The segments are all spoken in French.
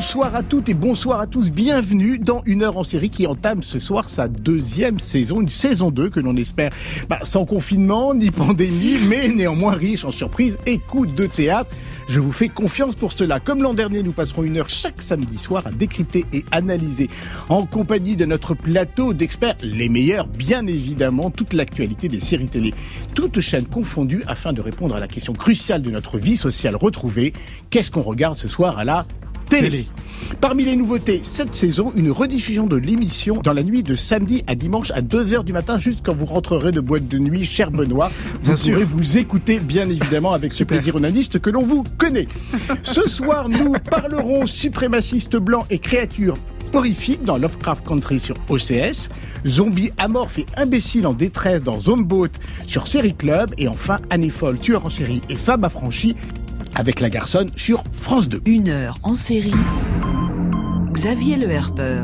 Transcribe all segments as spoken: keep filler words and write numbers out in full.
Bonsoir à toutes et bonsoir à tous, bienvenue dans Une heure en série qui entame ce soir sa deuxième saison, une saison deux que l'on espère bah, sans confinement ni pandémie, mais néanmoins riche en surprises et coups de théâtre. Je vous fais confiance pour cela. Comme l'an dernier, nous passerons une heure chaque samedi soir à décrypter et analyser en compagnie de notre plateau d'experts, les meilleurs bien évidemment, toute l'actualité des séries télé, toutes chaînes confondues, afin de répondre à la question cruciale de notre vie sociale retrouvée. Qu'est-ce qu'on regarde ce soir à la télé? Télé. Parmi les nouveautés, cette saison, une rediffusion de l'émission dans la nuit de samedi à dimanche à deux heures du matin, juste quand vous rentrerez de boîte de nuit, cher Benoît. Vous bien pourrez sûr. Vous écouter, bien évidemment, avec ce Super. Plaisir onaniste que l'on vous connaît. Ce soir, nous parlerons suprémacistes blancs et créatures horrifiques dans Lovecraft Country sur O C S, zombies amorphes et imbéciles en détresse dans Zombot sur Série Club, et enfin, Annie Folle, tueur en série et femme affranchie avec La Garçonne sur France deux. Une heure en série. Xavier Le Herper.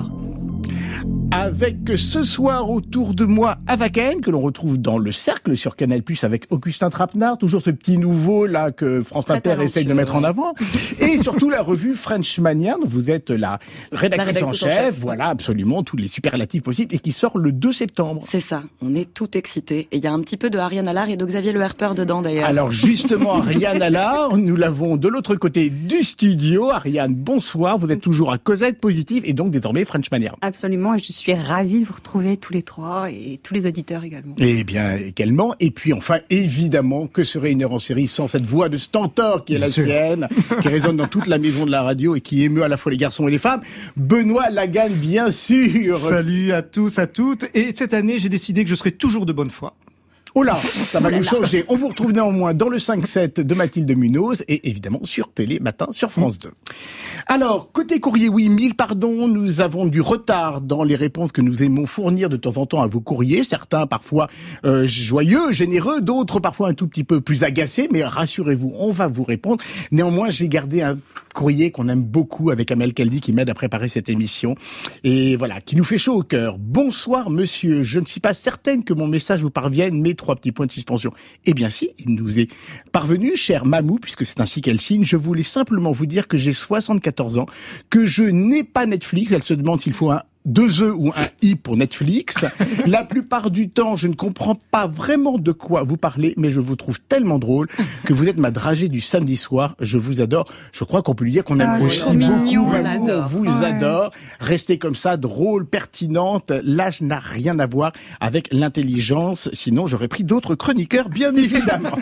Avec ce soir autour de moi Avaken, que l'on retrouve dans Le Cercle sur Canal plus, avec Augustin Trapenard, toujours ce petit nouveau là que France Très Inter essaye de mettre ouais. en avant, et surtout la revue Frenchmania, dont vous êtes la rédactrice, la rédactrice en, chef, en chef, voilà absolument tous les superlatifs possibles, et qui sort le deux septembre. C'est ça, on est tout excités, et il y a un petit peu de Ariane Allard et de Xavier Le Herper dedans d'ailleurs. Alors justement, Ariane Allard, nous l'avons de l'autre côté du studio. Ariane, bonsoir, vous êtes toujours à Cosette Positive et donc désormais Frenchmania. Absolument, et je suis Je suis ravie de vous retrouver tous les trois et tous les auditeurs également. Eh bien, également. Et puis enfin, évidemment, que serait une heure en série sans cette voix de Stentor qui est bien la sûr. Sienne, qui résonne dans toute la maison de la radio et qui émeut à la fois les garçons et les femmes. Benoît Lagan, bien sûr. Salut à tous, à toutes. Et cette année, j'ai décidé que je serai toujours de bonne foi. Oh là, ça va nous changer. On vous retrouve néanmoins dans le cinq sept de Mathilde Munoz et évidemment sur Télé Matin sur France deux. Alors, côté courrier, oui, mille pardons, nous avons du retard dans les réponses que nous aimons fournir de temps en temps à vos courriers. Certains parfois euh, joyeux, généreux, d'autres parfois un tout petit peu plus agacés, mais rassurez-vous, on va vous répondre. Néanmoins, j'ai gardé un courrier qu'on aime beaucoup avec Amel Kaldi qui m'aide à préparer cette émission et voilà, qui nous fait chaud au cœur. Bonsoir monsieur, je ne suis pas certaine que mon message vous parvienne, mais trois petits points de suspension. Eh bien si, il nous est parvenu, cher Mamou, puisque c'est ainsi qu'elle signe. Je voulais simplement vous dire que j'ai soixante-quatorze ans, que je n'ai pas Netflix. Elle se demande s'il faut un deux E ou un I pour Netflix. La plupart du temps, je ne comprends pas vraiment de quoi vous parlez, mais je vous trouve tellement drôle que vous êtes ma dragée du samedi soir. Je vous adore. Je crois qu'on peut lui dire qu'on aime ah, aussi beaucoup Mamou. On vous ouais. adore. Restez comme ça, drôle, pertinente. L'âge n'a rien à voir avec l'intelligence. Sinon, j'aurais pris d'autres chroniqueurs, bien évidemment.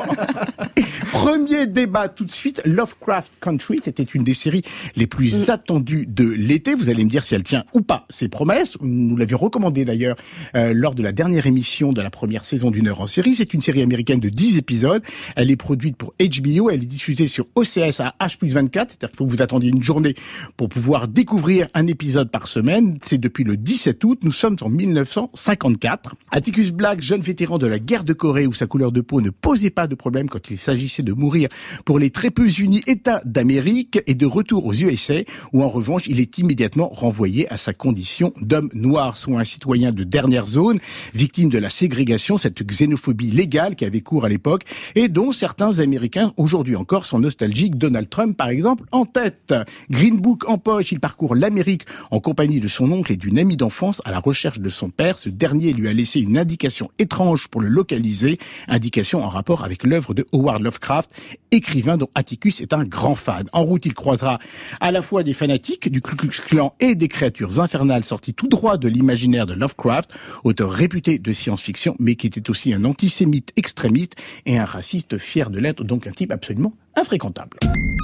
Premier débat tout de suite. Lovecraft Country, c'était une des séries les plus mmh. attendues de l'été. Vous allez me dire si elle tient ou pas ses promesses. Nous l'avions recommandé d'ailleurs euh, lors de la dernière émission de la première saison d'Une heure en série. C'est une série américaine de dix épisodes. Elle est produite pour H B O. Elle est diffusée sur O C S à H plus vingt-quatre. C'est-à-dire qu'il faut que vous attendiez une journée pour pouvoir découvrir un épisode par semaine. C'est depuis le dix-sept août. Nous sommes en mille neuf cent cinquante-quatre. Atticus Black, jeune vétéran de la guerre de Corée où sa couleur de peau ne posait pas de problème quand il s'agissait de mourir pour les très peu unis États d'Amérique, et de retour aux U S A où en revanche il est immédiatement renvoyé à sa condition d'homme noir, soit un citoyen de dernière zone, victime de la ségrégation, cette xénophobie légale qui avait cours à l'époque et dont certains Américains aujourd'hui encore sont nostalgiques. Donald Trump par exemple en tête. Green Book en poche, il parcourt l'Amérique en compagnie de son oncle et d'une amie d'enfance à la recherche de son père. Ce dernier lui a laissé une indication étrange pour le localiser, indication en rapport avec l'œuvre de Howard Lovecraft, écrivain dont Atticus est un grand fan. En route, il croisera à la fois des fanatiques du Ku Klux Klan et des créatures infernales sorties tout droit de l'imaginaire de Lovecraft, auteur réputé de science-fiction, mais qui était aussi un antisémite extrémiste et un raciste fier de l'être, donc un type absolument infréquentable.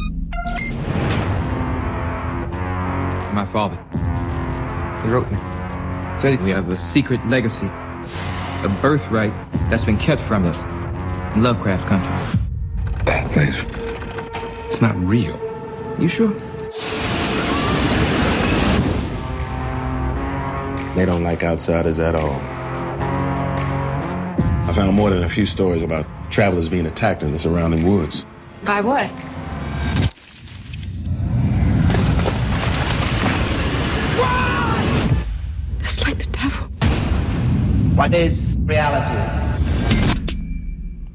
My father, he wrote me. Said we have a secret legacy, a birthright that's been kept from us in Lovecraft Country. That place, it's not real. You sure? They don't like outsiders at all. I found more than a few stories about travelers being attacked in the surrounding woods. By what? Run! It's like the devil. What is reality?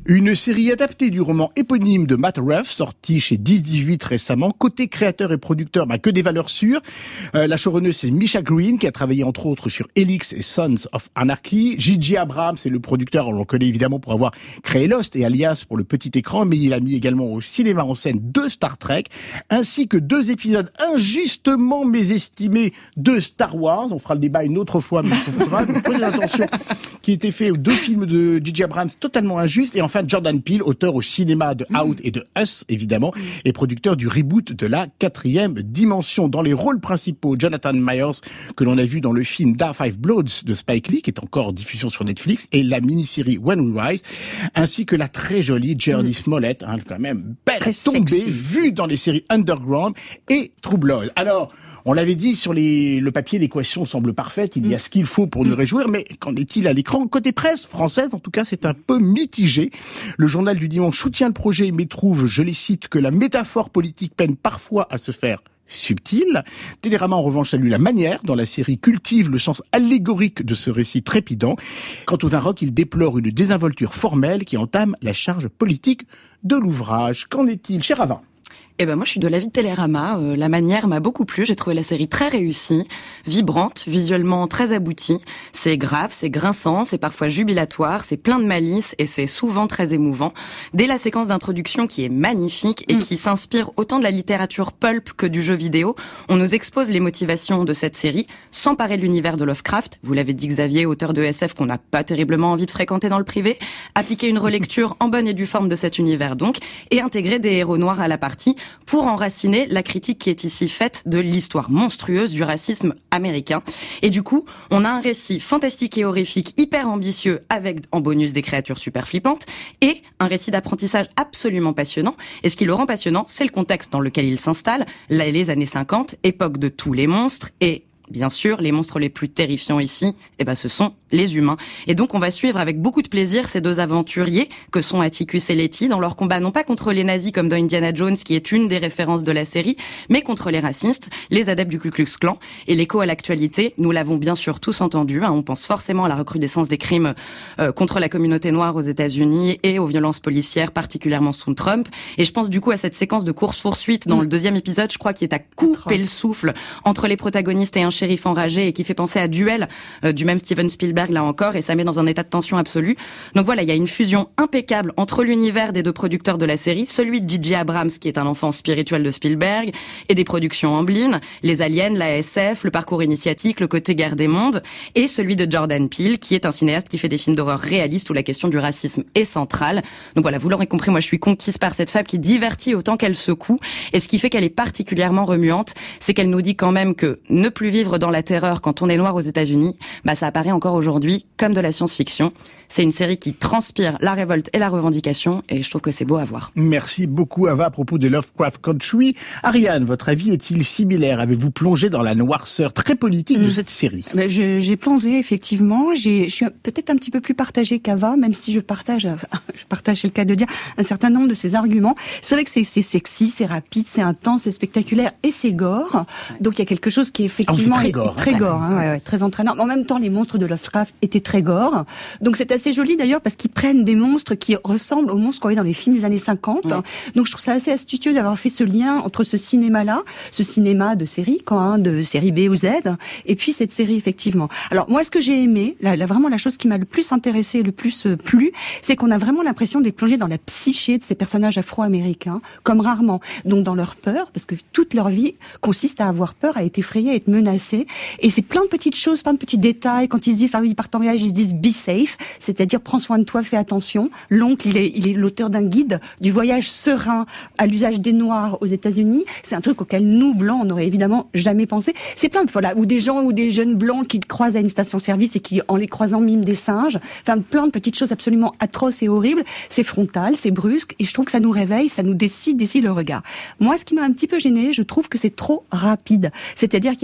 Une série adaptée du roman éponyme de Matt Ruff, sorti chez dix dix-huit récemment. Côté créateur et producteur, bah, que des valeurs sûres. Euh, la showrunner, c'est Misha Green, qui a travaillé entre autres sur Helix et Sons of Anarchy. J J Abrams, c'est le producteur, on le connaît évidemment pour avoir créé Lost et Alias pour le petit écran, mais il a mis également au cinéma en scène deux Star Trek, ainsi que deux épisodes injustement mésestimés de Star Wars. On fera le débat une autre fois, mais il faudra vous poser attention, qui étaient faits aux deux films de J J Abrams totalement injustes. Et enfin, Jordan Peele, auteur au cinéma de Out et de Us, évidemment, et producteur du reboot de la quatrième dimension. Dans les rôles principaux, Jonathan Myers, que l'on a vu dans le film Da Five Bloods de Spike Lee, qui est encore en diffusion sur Netflix, et la mini-série When We Rise, ainsi que la très jolie Jodie Smollett, hein, quand même belle très tombée, sexy. vue dans les séries Underground et True Blood. Alors, on l'avait dit, sur les, le papier, l'équation semble parfaite, il y a ce qu'il faut pour nous réjouir, mais qu'en est-il à l'écran? Côté presse française, en tout cas, c'est un peu mitigé. Le journal du dimanche soutient le projet, mais trouve, je les cite, que la métaphore politique peine parfois à se faire subtil. Télérama, en revanche, salue la manière dont la série cultive le sens allégorique de ce récit trépidant. Quant aux Inrocks, il déplore une désinvolture formelle qui entame la charge politique de l'ouvrage. Qu'en est-il, cher Ava? Eh ben moi je suis de l'avis de Télérama, euh, la manière m'a beaucoup plu, j'ai trouvé la série très réussie, vibrante, visuellement très aboutie, c'est grave, c'est grinçant, c'est parfois jubilatoire, c'est plein de malice et c'est souvent très émouvant. Dès la séquence d'introduction qui est magnifique et mmh. qui s'inspire autant de la littérature pulp que du jeu vidéo, on nous expose les motivations de cette série, s'emparer de l'univers de Lovecraft, vous l'avez dit Xavier, auteur de S F qu'on n'a pas terriblement envie de fréquenter dans le privé, appliquer une relecture en bonne et due forme de cet univers donc, et intégrer des héros noirs à la partie, pour enraciner la critique qui est ici faite de l'histoire monstrueuse du racisme américain. Et du coup, on a un récit fantastique et horrifique, hyper ambitieux, avec en bonus des créatures super flippantes, et un récit d'apprentissage absolument passionnant. Et ce qui le rend passionnant, c'est le contexte dans lequel il s'installe, les années cinquante, époque de tous les monstres, et bien sûr, les monstres les plus terrifiants ici, eh ben, ce sont les humains. Et donc, on va suivre avec beaucoup de plaisir ces deux aventuriers que sont Atticus et Letty dans leur combat non pas contre les nazis comme dans Indiana Jones, qui est une des références de la série, mais contre les racistes, les adeptes du Ku Klux Klan. Et l'écho à l'actualité, nous l'avons bien sûr tous entendu. Hein, on pense forcément à la recrudescence des crimes euh, contre la communauté noire aux États-Unis et aux violences policières, particulièrement sous Trump. Et je pense du coup à cette séquence de course-poursuite dans mmh. le deuxième épisode, je crois, qui est à couper le souffle entre les protagonistes et un shérif enragé et qui fait penser à Duel euh, du même Steven Spielberg là encore, et ça met dans un état de tension absolu. Donc voilà, il y a une fusion impeccable entre l'univers des deux producteurs de la série, celui de J J Abrams qui est un enfant spirituel de Spielberg, et des productions Amblin, les aliens, la S F, le parcours initiatique, le côté guerre des mondes, et celui de Jordan Peele qui est un cinéaste qui fait des films d'horreur réalistes où la question du racisme est centrale. Donc voilà, vous l'aurez compris, moi je suis conquise par cette fable qui divertit autant qu'elle secoue, et ce qui fait qu'elle est particulièrement remuante, c'est qu'elle nous dit quand même que ne plus vivre dans la terreur quand on est noir aux États-Unis, bah ça apparaît encore aujourd'hui comme de la science-fiction. C'est une série qui transpire la révolte et la revendication, et je trouve que c'est beau à voir. Merci beaucoup Ava à propos de Lovecraft Country. Ariane, votre avis est-il similaire? Avez-vous plongé dans la noirceur très politique mmh. de cette série? ben je, J'ai plongé effectivement. J'ai, je suis peut-être un petit peu plus partagée qu'Ava, même si je partage, je partage, c'est le cas de dire, un certain nombre de ses arguments. C'est vrai que c'est, c'est sexy, c'est rapide, c'est intense, c'est spectaculaire et c'est gore. Donc il y a quelque chose qui est effectivement ah oui, c'est très gore, très, hein, gore hein, ouais, ouais, très entraînant. Mais en même temps, les monstres de Lovecraft étaient très gore. Donc c'est assez joli d'ailleurs parce qu'ils prennent des monstres qui ressemblent aux monstres qu'on voyait dans les films des années cinquante. Ouais. Donc je trouve ça assez astucieux d'avoir fait ce lien entre ce cinéma-là, ce cinéma de série, quoi, hein, de série B ou Z, et puis cette série effectivement. Alors moi, ce que j'ai aimé, là, là vraiment la chose qui m'a le plus intéressée, le plus euh, plu, c'est qu'on a vraiment l'impression d'être plongé dans la psyché de ces personnages afro-américains, comme rarement. Donc dans leur peur, parce que toute leur vie consiste à avoir peur, à être effrayé, à être menacé. Et c'est plein de petites choses, plein de petits détails. Quand ils se disent, enfin oui, ils partent en voyage, ils se disent be safe, c'est-à-dire prends soin de toi, fais attention. L'oncle, il est, il est l'auteur d'un guide du voyage serein à l'usage des Noirs aux États-Unis. C'est un truc auquel nous, blancs, on n'aurait évidemment jamais pensé. C'est plein de fois là, ou des gens ou des jeunes blancs qui croisent à une station-service et qui, en les croisant, miment des singes. Enfin, plein de petites choses absolument atroces et horribles. C'est frontal, c'est brusque, et je trouve que ça nous réveille, ça nous décide, décide le regard. Moi, ce qui m'a un petit peu gênée, je trouve que c'est trop rapide. C'est-à-dire qu'il y a une telle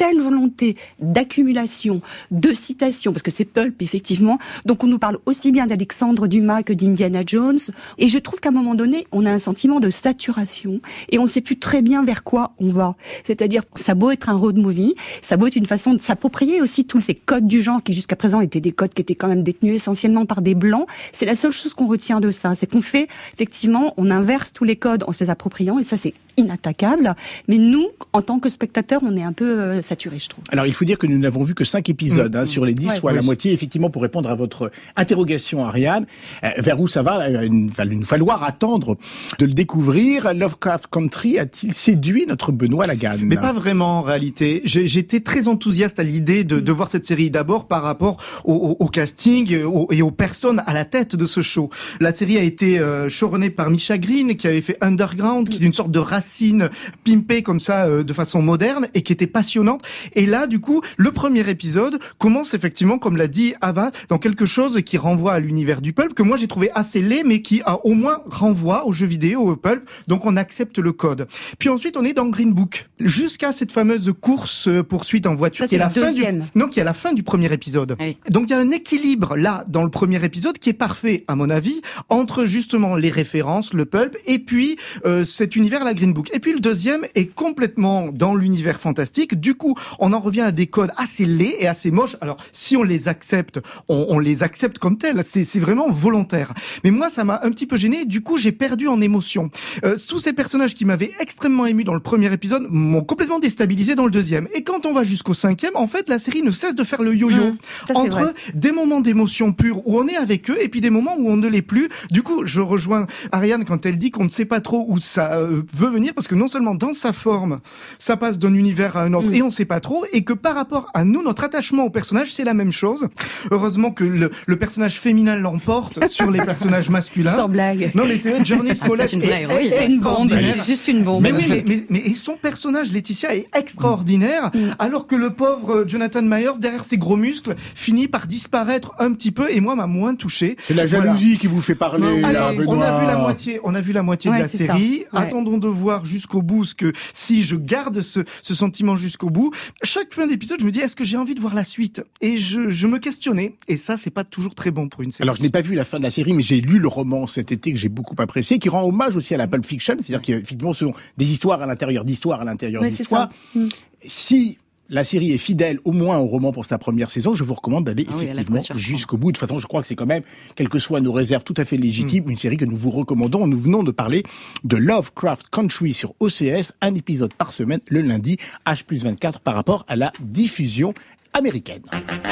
telle volonté d'accumulation, de citation, parce que c'est pulp, effectivement. Donc, on nous parle aussi bien d'Alexandre Dumas que d'Indiana Jones. Et je trouve qu'à un moment donné, on a un sentiment de saturation et on ne sait plus très bien vers quoi on va. C'est-à-dire, ça a beau être un road movie, ça a beau être une façon de s'approprier aussi tous ces codes du genre qui jusqu'à présent étaient des codes qui étaient quand même détenus essentiellement par des blancs. C'est la seule chose qu'on retient de ça. C'est qu'on fait, effectivement, on inverse tous les codes en se les appropriant et ça, c'est inattaquable. Mais nous, en tant que spectateurs, on est un peu euh, saturés, je trouve. Alors, il faut dire que nous n'avons vu que cinq épisodes mmh. hein, sur les dix, ouais, soit oui. la moitié. Effectivement, pour répondre à votre interrogation, Ariane, euh, vers où ça va, euh, il va nous falloir attendre de le découvrir. Lovecraft Country a-t-il séduit notre Benoît Laganne ? Mais pas vraiment, en réalité. J'ai, j'étais très enthousiaste à l'idée de, de voir cette série, d'abord par rapport au, au, au casting au, et aux personnes à la tête de ce show. La série a été euh, showrunnée par Misha Green, qui avait fait Underground, qui est une sorte de racine pimpée comme ça, euh, de façon moderne, et qui était passionnante. Et là, du coup, le premier épisode commence effectivement, comme l'a dit Ava, dans quelque chose qui renvoie à l'univers du pulp, que moi j'ai trouvé assez laid, mais qui a au moins renvoie aux jeux vidéo, au pulp. Donc on accepte le code. Puis ensuite, on est dans Green Book, jusqu'à cette fameuse course poursuite en voiture, ça, qui est la fin du non, qui est à la fin du premier épisode. Oui. Donc il y a un équilibre là dans le premier épisode qui est parfait à mon avis entre justement les références, le pulp et puis euh, cet univers la Green Book. Et puis le deuxième est complètement dans l'univers fantastique. Du coup, on en revient à des codes assez laids et assez moches. Alors si on les accepte, on, on les accepte comme tels. C'est, c'est vraiment volontaire. Mais moi, ça m'a un petit peu gêné. Du coup, j'ai perdu en émotion. Euh, tous ces personnages qui m'avaient extrêmement ému dans le premier épisode m'ont complètement déstabilisé dans le deuxième. Et quand on va jusqu'au cinquième, en fait, la série ne cesse de faire le yo-yo mmh, ça, entre des moments d'émotion pure où on est avec eux et puis des moments où on ne l'est plus. Du coup, je rejoins Ariane quand elle dit qu'on ne sait pas trop où ça euh, veut venir, parce que non seulement dans sa forme, ça passe d'un univers à un autre mmh. et on ne sait pas trop, et que par rapport à nous, notre attachement au personnage, c'est la même chose. Heureusement que le, le personnage féminin l'emporte sur les personnages masculins. Sans blague. Non mais c'est vrai, Journey Smollett ah, c'est une vraie héroïne. C'est une bombe, c'est juste une bombe. Mais oui, mais, mais, mais et son personnage, Laetitia, est extraordinaire, mmh. alors que le pauvre Jonathan Myers, derrière ses gros muscles, finit par disparaître un petit peu, et moi, m'a moins touché. C'est la jalousie voilà. qui vous fait parler. Non, là, allez, Benoît. on a vu la moitié, on a vu la moitié ouais, de la série. Ouais. Attendons de voir jusqu'au bout ce que, si je garde ce, ce sentiment jusqu'au bout. Chaque fin d'épisode, je me dis, est-ce que j'ai envie de voir la suite? Et je, je me questionnais. Et ça, c'est pas toujours très bon pour une série. Alors, je n'ai pas vu la fin de la série, mais j'ai lu le roman cet été que j'ai beaucoup apprécié, qui rend hommage aussi à la Pulp Fiction. C'est-à-dire qu'effectivement, ce sont des histoires à l'intérieur d'histoires à l'intérieur ouais, d'histoires. Mmh. Si la série est fidèle au moins au roman pour sa première saison, je vous recommande d'aller ah oui, effectivement jusqu'au bout. De toute façon, je crois que c'est quand même, quelles que soient nos réserves tout à fait légitimes, mmh. une série que nous vous recommandons. Nous venons de parler de Lovecraft Country sur O C S, un épisode par semaine le lundi, H plus vingt-quatre par rapport à la diffusion américaine.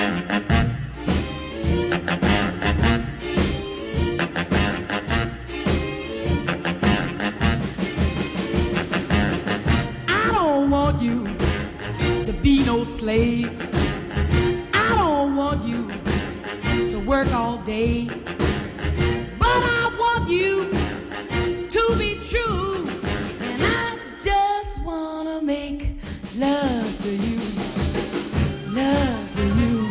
I don't want you to be no slave. I don't want you to work all day. But I want you to be true. And I just wanna make love to you. Love to you.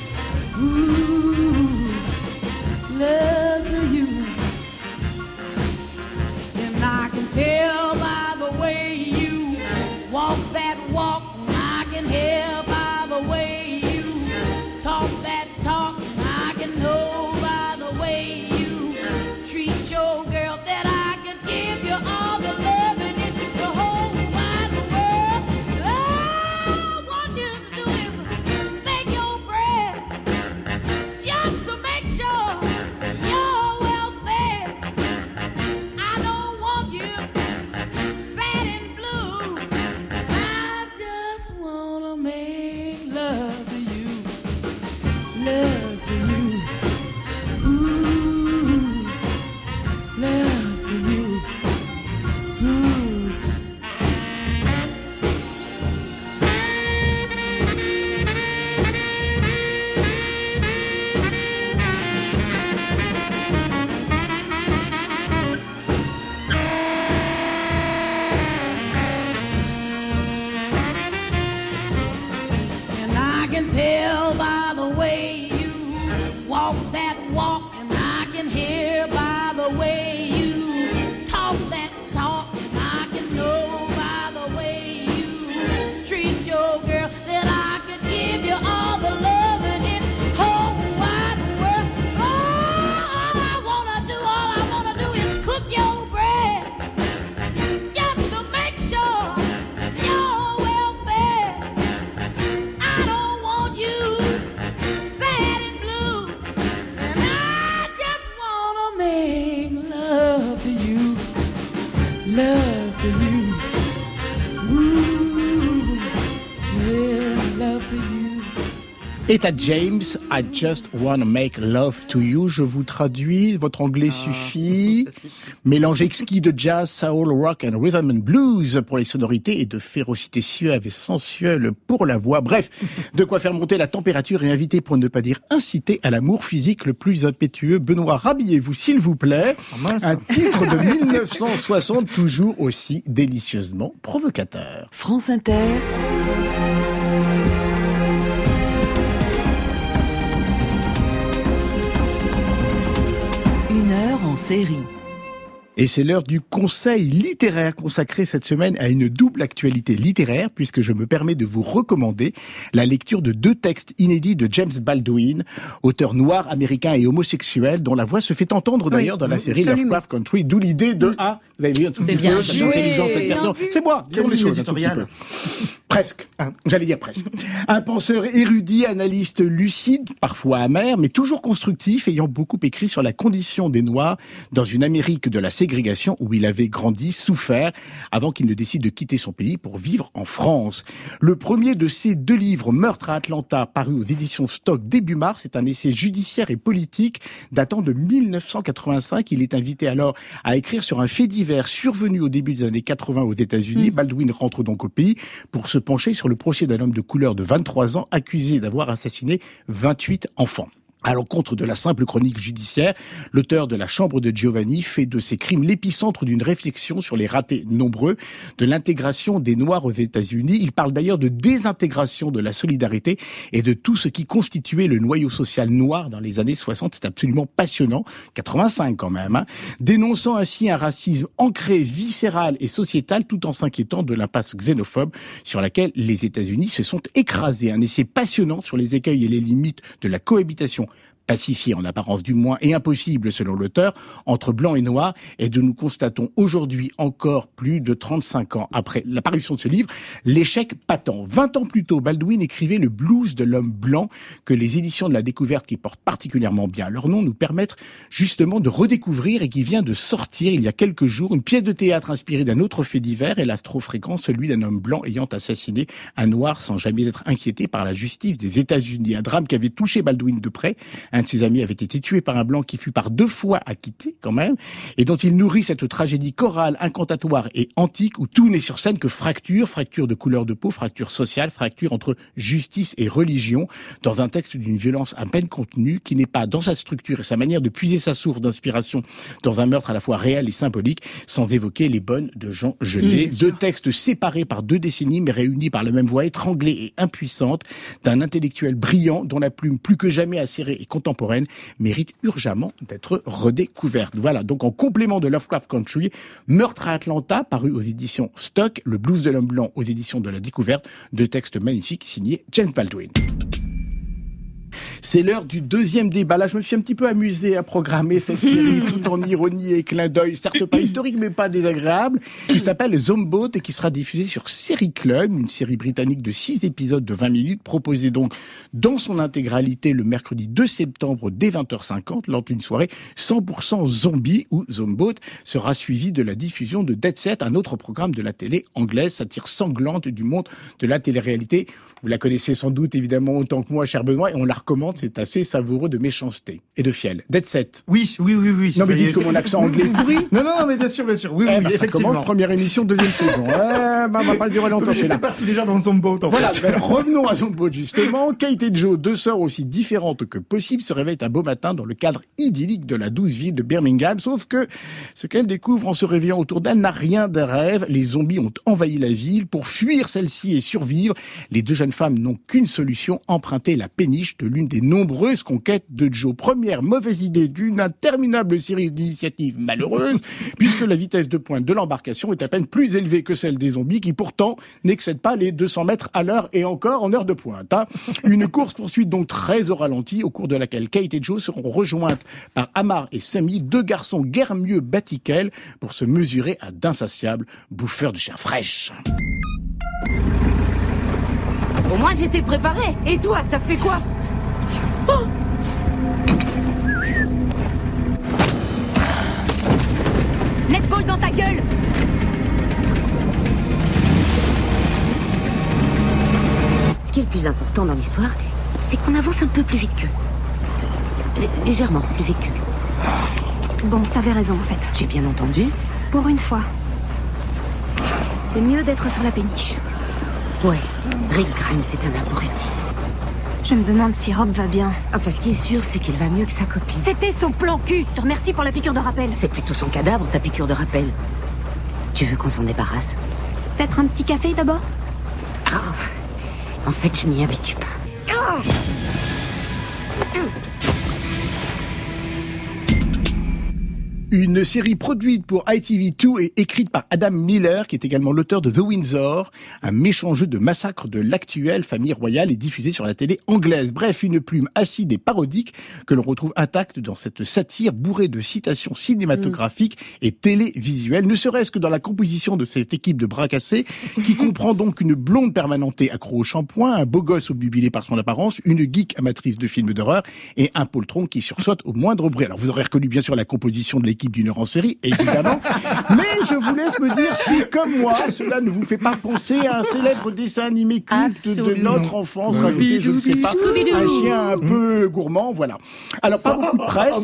Ooh, love to you. And I can tell by the way you walk that walk. I can hear by the Etta James, I just wanna make love to you. Je vous traduis, votre anglais ah, suffit. Mélange exquis de jazz, soul, rock and rhythm and blues pour les sonorités et de férocité suave et sensuelle pour la voix. Bref, de quoi faire monter la température et inviter, pour ne pas dire inciter, à l'amour physique le plus impétueux. Benoît, rhabillez-vous s'il vous plaît. Oh, un titre de mille neuf cent soixante toujours aussi délicieusement provocateur. France Inter. Une heure en série. Et c'est l'heure du conseil littéraire consacré cette semaine à une double actualité littéraire, puisque je me permets de vous recommander la lecture de deux textes inédits de James Baldwin, auteur noir, américain et homosexuel, dont la voix se fait entendre d'ailleurs oui, dans la série absolument. Lovecraft Country, d'où l'idée de ah, vous avez vu un tout petit peu cette intelligence, cette personne. C'est moi, disons les choses. Presque, hein, j'allais dire presque. Un penseur érudit, analyste lucide, parfois amer, mais toujours constructif, ayant beaucoup écrit sur la condition des Noirs dans une Amérique de la ségrégation où il avait grandi, souffert, avant qu'il ne décide de quitter son pays pour vivre en France. Le premier de ces deux livres, Meurtre à Atlanta, paru aux éditions Stock début mars, est un essai judiciaire et politique datant de mille neuf cent quatre-vingt-cinq. Il est invité alors à écrire sur un fait divers survenu au début des années quatre-vingts aux États-Unis. Mmh. Baldwin rentre donc au pays pour se pencher sur le procès d'un homme de couleur de vingt-trois ans accusé d'avoir assassiné vingt-huit enfants. À l'encontre de la simple chronique judiciaire, l'auteur de La Chambre de Giovanni fait de ces crimes l'épicentre d'une réflexion sur les ratés nombreux de l'intégration des Noirs aux États-Unis. Il parle d'ailleurs de désintégration de la solidarité et de tout ce qui constituait le noyau social noir dans les années soixante. C'est absolument passionnant, quatre-vingt-cinq quand même, hein. Dénonçant ainsi un racisme ancré, viscéral et sociétal, tout en s'inquiétant de l'impasse xénophobe sur laquelle les États-Unis se sont écrasés. Un essai passionnant sur les écueils et les limites de la cohabitation pacifié en apparence du moins et impossible selon l'auteur, entre blanc et noir, et de nous constatons aujourd'hui encore plus de trente-cinq ans après la parution de ce livre, l'échec patent. vingt ans plus tôt, Baldwin écrivait le blues de l'homme blanc que les éditions de la Découverte, qui portent particulièrement bien leur nom, nous permettent justement de redécouvrir et qui vient de sortir il y a quelques jours, une pièce de théâtre inspirée d'un autre fait divers, hélas trop fréquent, celui d'un homme blanc ayant assassiné un noir sans jamais être inquiété par la justice des États-Unis. Un drame qui avait touché Baldwin de près. Un de ses amis avait été tué par un blanc qui fut par deux fois acquitté, quand même, et dont il nourrit cette tragédie chorale, incantatoire et antique, où tout n'est sur scène que fracture, fracture de couleur de peau, fracture sociale, fracture entre justice et religion, dans un texte d'une violence à peine contenue, qui n'est pas, dans sa structure et sa manière de puiser sa source d'inspiration dans un meurtre à la fois réel et symbolique, sans évoquer les bonnes de Jean Genet. Mmh, deux textes séparés par deux décennies, mais réunis par la même voix étranglée et impuissante, d'un intellectuel brillant, dont la plume plus que jamais acérée et contemporaine mérite urgemment d'être redécouverte. Voilà, donc en complément de Lovecraft Country, Meurtre à Atlanta, paru aux éditions Stock, Le blues de l'homme blanc aux éditions de la Découverte, deux textes magnifiques signés James Baldwin. C'est l'heure du deuxième débat. Là, je me suis un petit peu amusé à programmer cette série tout en ironie et clin d'œil, certes pas historique, mais pas désagréable, qui s'appelle Zomboat et qui sera diffusée sur Série Club, une série britannique de six épisodes de vingt minutes, proposée donc dans son intégralité le mercredi deux septembre dès vingt heures cinquante, lors d'une soirée cent pour cent zombie, où Zomboat sera suivi de la diffusion de Dead Set, un autre programme de la télé anglaise, satire sanglante du monde de la télé-réalité. Vous la connaissez sans doute évidemment autant que moi, cher Benoît, et on la recommande, c'est assez savoureux de méchanceté et de fiel. Dead Set. Oui, oui, oui, oui. Non mais dites que mon accent anglais est pourri. Non, non, non, mais bien sûr, bien sûr. Oui, eh oui, ben, ça commence, première émission, deuxième saison. Eh ben, on va pas le durer longtemps. J'étais parti déjà dans Zomboat, en voilà, fait. Voilà, ben, revenons à Zomboat, justement. Kate et Joe, deux sœurs aussi différentes que possible, se réveillent un beau matin dans le cadre idyllique de la douce ville de Birmingham, sauf que ce qu'elles découvrent en se réveillant autour d'elles n'a rien d'un rêve. Les zombies ont envahi la ville. Pour fuir celle-ci et survivre, les deux jeunes femmes n'ont qu'une solution, emprunter la péniche de l'une des nombreuses conquêtes de Joe. Première mauvaise idée d'une interminable série d'initiatives malheureuses, puisque la vitesse de pointe de l'embarcation est à peine plus élevée que celle des zombies, qui pourtant n'excèdent pas les deux cents mètres à l'heure et encore en heure de pointe. Hein. Une course-poursuite donc très au ralenti, au cours de laquelle Kate et Joe seront rejointes par Amar et Sammy, deux garçons guère mieux bâtis qu'elles, pour se mesurer à d'insatiables bouffeurs de chair fraîche. Au moins j'étais préparée. Et toi, t'as fait quoi? Oh! Netball dans ta gueule! Ce qui est le plus important dans l'histoire, c'est qu'on avance un peu plus vite qu'eux. L- légèrement plus vite qu'eux. Bon, t'avais raison en fait. J'ai bien entendu. Pour une fois. C'est mieux d'être sur la péniche. Ouais, Rick Grimes, c'est un abruti. Je me demande si Rob va bien. Enfin, ce qui est sûr, c'est qu'il va mieux que sa copine. C'était son plan cul. Je te remercie pour la piqûre de rappel. C'est plutôt son cadavre, ta piqûre de rappel. Tu veux qu'on s'en débarrasse? Peut-être un petit café d'abord? Ah, en fait, je m'y habitue pas. Ah Une série produite pour I T V deux et écrite par Adam Miller, qui est également l'auteur de The Windsor, un méchant jeu de massacre de l'actuelle famille royale et diffusé sur la télé anglaise. Bref, une plume acide et parodique que l'on retrouve intacte dans cette satire bourrée de citations cinématographiques mmh. et télévisuelles, ne serait-ce que dans la composition de cette équipe de bras cassés, qui comprend donc une blonde permanentée accro au shampoing, un beau gosse obnubilé par son apparence, une geek amatrice de films d'horreur et un poltron qui sursaute au moindre bruit. Alors vous aurez reconnu bien sûr la composition de l'équipe d'une heure en série, évidemment. Mais je vous laisse me dire si, comme moi, cela ne vous fait pas penser à un célèbre dessin animé culte de notre enfance, mmh. rajouté, je ne sais pas, un chien un peu gourmand, voilà. Alors, pas beaucoup de presse.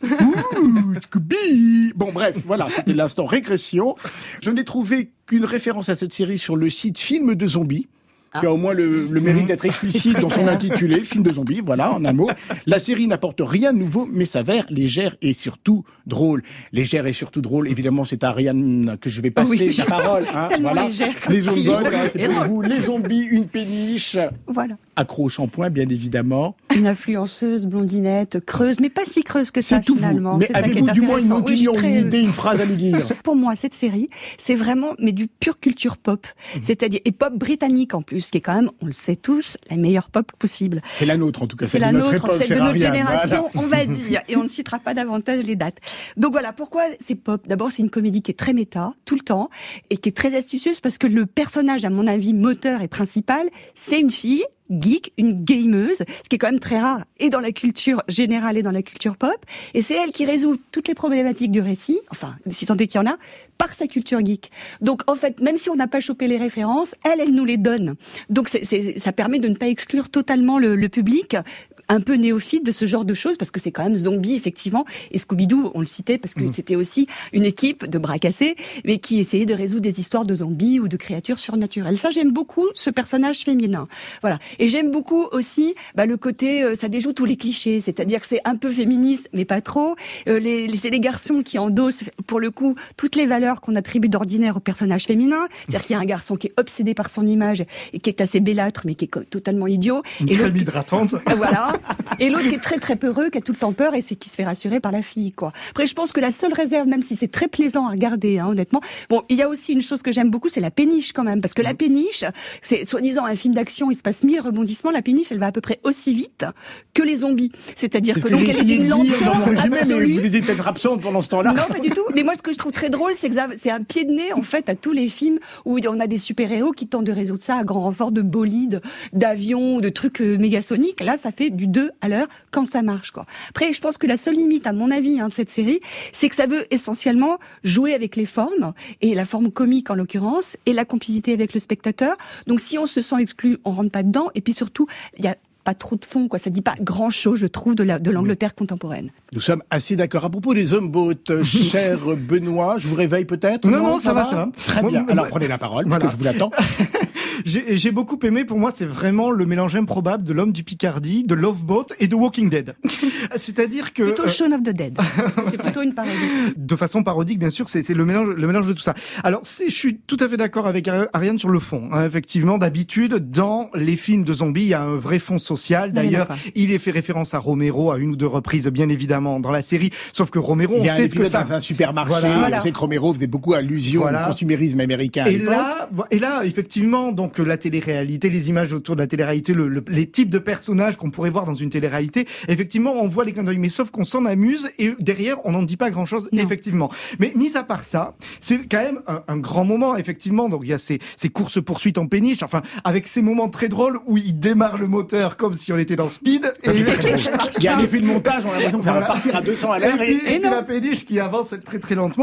Ouh, Scooby. Bon, bref, voilà, c'était l'instant régression. Je n'ai trouvé qu'une référence à cette série sur le site Film de Zombies, qui a au moins le, le mérite d'être explicite dans son intitulé, film de zombies, voilà, en un mot. La série n'apporte rien de nouveau, mais s'avère légère et surtout drôle. Légère et surtout drôle, évidemment, c'est à Ariane que je vais passer oui, la parole. Hein, voilà. Légère. Les zombies, hein, c'est pour vous. Les zombies, une péniche. Voilà. Accro au shampoing, bien évidemment. Une influenceuse, blondinette, creuse, mais pas si creuse que ça, c'est tout finalement. Vous. Mais avez-vous du moins une opinion, oui, très... une idée, une phrase à nous dire? Pour moi, cette série, c'est vraiment, mais du pure culture pop. Mmh. C'est-à-dire, et pop britannique en plus, qui est quand même, on le sait tous, la meilleure pop possible. C'est la nôtre, en tout cas. C'est la nôtre, époque, celle de notre Ariane, génération, voilà. On va dire. Et on ne citera pas davantage les dates. Donc voilà, pourquoi c'est pop? D'abord, c'est une comédie qui est très méta, tout le temps, et qui est très astucieuse parce que le personnage, à mon avis, moteur et principal, c'est une fille geek, une gameuse, ce qui est quand même très rare et dans la culture générale et dans la culture pop. Et c'est elle qui résout toutes les problématiques du récit, enfin, si tant est qu'il y en a, par sa culture geek. Donc, en fait, même si on n'a pas chopé les références, elle, elle nous les donne. Donc, c'est, c'est, ça permet de ne pas exclure totalement le, le public, un peu néophyte de ce genre de choses, parce que c'est quand même zombie, effectivement. Et Scooby-Doo, on le citait, parce que mmh. c'était aussi une équipe de bras cassés, mais qui essayait de résoudre des histoires de zombies ou de créatures surnaturelles. Ça, j'aime beaucoup ce personnage féminin. Voilà. Et j'aime beaucoup aussi bah, le côté, euh, ça déjoue tous les clichés, c'est-à-dire que c'est un peu féministe, mais pas trop. Euh, les, les, c'est les garçons qui endossent, pour le coup, toutes les valeurs qu'on attribue d'ordinaire au personnage féminin. C'est-à-dire qu'il y a un garçon qui est obsédé par son image, et qui est assez bellâtre, mais qui est totalement idiot. Une crème hydratante. Voilà. Et l'autre qui est très très peureux, qui a tout le temps peur, et c'est qui se fait rassurer par la fille, quoi. Après, je pense que la seule réserve, même si c'est très plaisant à regarder, hein, honnêtement. Bon, il y a aussi une chose que j'aime beaucoup, c'est la péniche, quand même. Parce que la péniche, c'est soi-disant un film d'action, il se passe mille rebondissements, la péniche, elle va à peu près aussi vite que les zombies. C'est-à-dire c'est que, que donc, elle est une lenteur dans mon résumé, absolue. Mais vous étiez peut-être absente pendant ce temps-là. Non, pas du tout. Mais moi, ce que je trouve très drôle, c'est que c'est un pied de nez, en fait, à tous les films où on a des super-héros qui tentent de résoudre ça à grand renfort de bolides, d'avions, de trucs euh, mégasoniques. Là, ça fait du deux à l'heure quand ça marche, quoi. Après, je pense que la seule limite, à mon avis, hein, de cette série, c'est que ça veut essentiellement jouer avec les formes, et la forme comique en l'occurrence, et la complicité avec le spectateur. Donc, si on se sent exclu, on rentre pas dedans. Et puis surtout, il y a pas trop de fond, quoi. Ça dit pas grand chose, je trouve, de, la, de l'Angleterre contemporaine. Nous sommes assez d'accord. À propos des hommes-boats, cher Benoît, je vous réveille peut-être? Non, non, non, ça, ça va, ça va. Très bien. Alors, prenez la parole, voilà. Parce que je vous l'attends. J'ai, j'ai beaucoup aimé, pour moi, c'est vraiment le mélange improbable de l'homme du Picardie, de Love Boat et de Walking Dead. C'est-à-dire que... Plutôt euh... Shaun of the Dead. Parce que c'est plutôt une parodie. De façon parodique, bien sûr, c'est, c'est le mélange, le mélange de tout ça. Alors, c'est, je suis tout à fait d'accord avec Ariane sur le fond. Hein, effectivement, d'habitude, dans les films de zombies, il y a un vrai fond social. D'ailleurs, oui, il est fait référence à Romero à une ou deux reprises, bien évidemment, dans la série. Sauf que Romero, on sait ce que ça... dans un supermarché. Voilà. Voilà. On sait que Romero faisait beaucoup allusion voilà. au consumérisme américain à et l'époque. Là, et là, effectivement, donc, la télé-réalité, les images autour de la télé-réalité, le, le, les types de personnages qu'on pourrait voir dans une télé-réalité, effectivement, on voit les clins d'œil, mais sauf qu'on s'en amuse et derrière, on n'en dit pas grand-chose, non. effectivement. Mais mis à part ça, c'est quand même un, un grand moment, effectivement. Donc il y a ces, ces courses-poursuites en péniche, enfin, avec ces moments très drôles où il démarre le moteur comme si on était dans Speed. Et il y a un effet de montage, on a l'impression que ça va partir à deux cents à l'heure. Et, et, et, et la péniche qui avance très très lentement.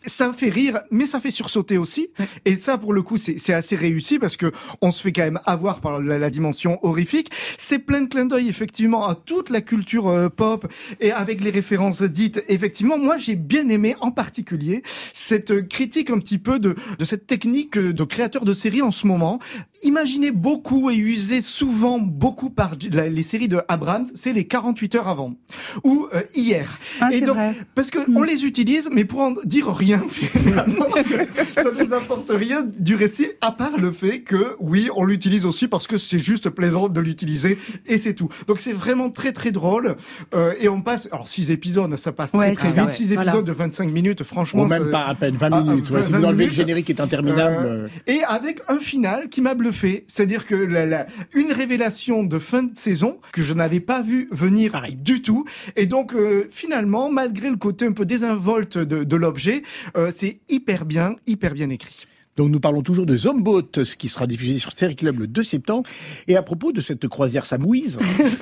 ça fait rire, mais ça fait sursauter aussi. Et ça, pour le coup, c'est, c'est assez réussi parce que on se fait quand même avoir par la, la dimension horrifique. C'est plein de clins d'œil, effectivement, à toute la culture euh, pop et avec les références dites. Effectivement, moi, j'ai bien aimé, en particulier, cette critique un petit peu de, de cette technique de créateurs de séries en ce moment. Imaginez beaucoup et usé souvent beaucoup par la, les séries de Abrams, c'est les quarante-huit heures avant ou euh, hier. Ah, et c'est donc, vrai. parce que on les utilise, mais pour en dire rien, finalement, ça nous apporte rien du récit, à part le fait que, oui, on l'utilise aussi parce que c'est juste plaisant de l'utiliser, et c'est tout. Donc c'est vraiment très très drôle, euh, et on passe, alors six épisodes, ça passe Ouais, très très c'est ça, vite, ouais. six épisodes Voilà. de vingt-cinq minutes, franchement. Ou même ça- pas à peine vingt Ah, minutes. ah, ouais, si vingt vous enlevez le minutes. générique qui est interminable. Euh, et avec un final qui m'a bluffé, c'est-à-dire que la, la, une révélation de fin de saison que je n'avais pas vu venir Pareil. du tout, et donc euh, finalement, malgré le côté un peu désinvolte de, de l'objet, euh, c'est hyper bien, hyper bien écrit. Donc nous parlons toujours de Zomboat, ce qui sera diffusé sur Série Club le deux septembre. Et à propos de cette croisière samouise,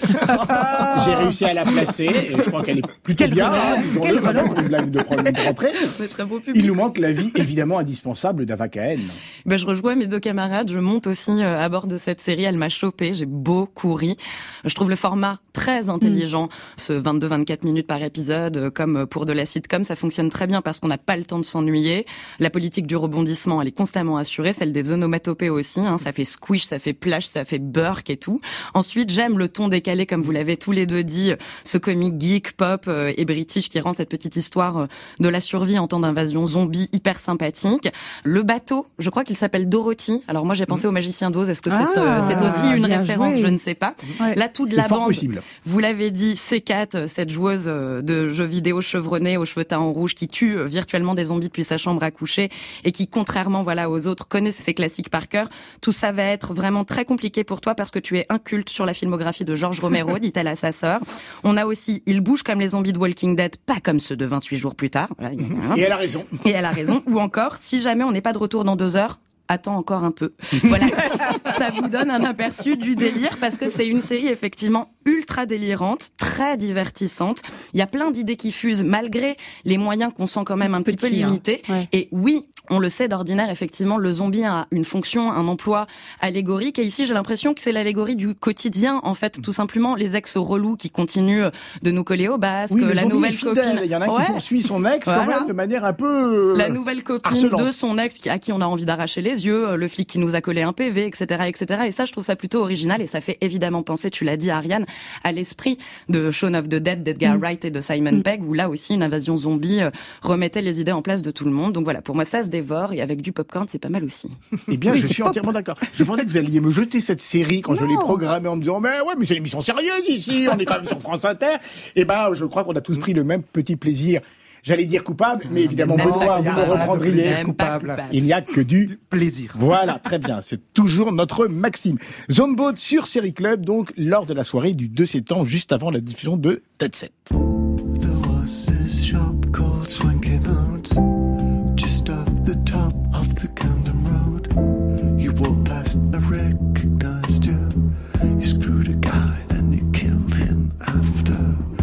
j'ai réussi à la placer, et je crois qu'elle est plutôt Quelle bien. relance, hein, disons-le, quelle maintenant, relance. une blague de problème de rentrée. C'est très beau public. Il nous manque la vie évidemment indispensable d'Ava Cahen. Ben, je rejoins mes deux camarades, je monte aussi euh, à bord de cette série, elle m'a chopée, j'ai beaucoup ri. Je trouve le format très intelligent, ce vingt-deux à vingt-quatre minutes par épisode, euh, comme pour de la sitcom, ça fonctionne très bien parce qu'on n'a pas le temps de s'ennuyer. La politique du rebondissement, elle est constamment assurée, celle des onomatopées aussi, hein, ça fait squish, ça fait plash, ça fait burk et tout. Ensuite, j'aime le ton décalé, comme vous l'avez tous les deux dit, ce comique geek, pop euh, et british qui rend cette petite histoire euh, de la survie en temps d'invasion zombie hyper sympathique. Le bateau, je crois qu'il s'appelle Dorothy. Alors moi j'ai pensé au Magicien d'Oz, est-ce que c'est euh, Ah, c'est aussi une bien référence, joué. je ne sais pas. Ouais. L'atout de C'est la fort bande, possible. vous l'avez dit, C quatre, cette joueuse euh, de jeux vidéo chevronnée aux cheveux teints en rouge qui tue euh, virtuellement des zombies depuis sa chambre à coucher et qui, contrairement voilà aux autres, connaît ses classiques par cœur. Tout ça va être vraiment très compliqué pour toi parce que tu es inculte sur la filmographie de George Romero, dit-elle à sa sœur. On a aussi Il bouge comme les zombies de Walking Dead, pas comme ceux de vingt-huit jours plus tard. Voilà, il y en a un. Et elle a raison. Et elle a raison. Ou encore, si jamais on n'est pas de retour dans deux heures, attends encore un peu. Voilà, ça vous donne un aperçu du délire parce que c'est une série effectivement ultra délirante, très divertissante. Il y a plein d'idées qui fusent malgré les moyens qu'on sent quand même un petit, Petit, peu hein. limités. Ouais. Et oui, on le sait d'ordinaire, effectivement, le zombie a une fonction, un emploi allégorique. Et ici, j'ai l'impression que c'est l'allégorie du quotidien, en fait, tout simplement. Les ex relous qui continuent de nous coller au basque, Oui, le la zombie nouvelle est fidèle. copine. Il y en a un Ouais. qui poursuit son ex quand Voilà. même de manière un peu... euh, La nouvelle copine harcelante. de son ex qui- à qui on a envie d'arracher les yeux, le flic qui nous a collé un P V, et cetera, et cetera. Et ça, je trouve ça plutôt original et ça fait évidemment penser, tu l'as dit, Ariane, à l'esprit de Shaun of the Dead d'Edgar Wright et de Simon Pegg, où là aussi une invasion zombie euh, remettait les idées en place de tout le monde. Donc voilà, pour moi, ça se dévore et avec du popcorn, c'est pas mal aussi. Eh bien, Oui, je c'est suis pop. entièrement d'accord. Je pensais que vous alliez me jeter cette série quand je l'ai programmée en me disant, mais ouais, mais c'est une émission sérieuse ici, on est quand même sur France Inter. Eh ben, je crois qu'on a tous pris le même petit plaisir. J'allais dire coupable, mais évidemment, Même Benoît, pas vous me coupable. reprendriez. Même pas coupable. coupable. Il n'y a que du Plaisir. Voilà, très bien. C'est toujours notre maxime. Zomboat sur Série Club, donc, lors de la soirée du deux septembre, juste avant la diffusion de Dead Set. There was this shop called Swanky Bones, just off the top of the Camden Road. You walked past, I recognized you. You screwed a guy, then you killed him after.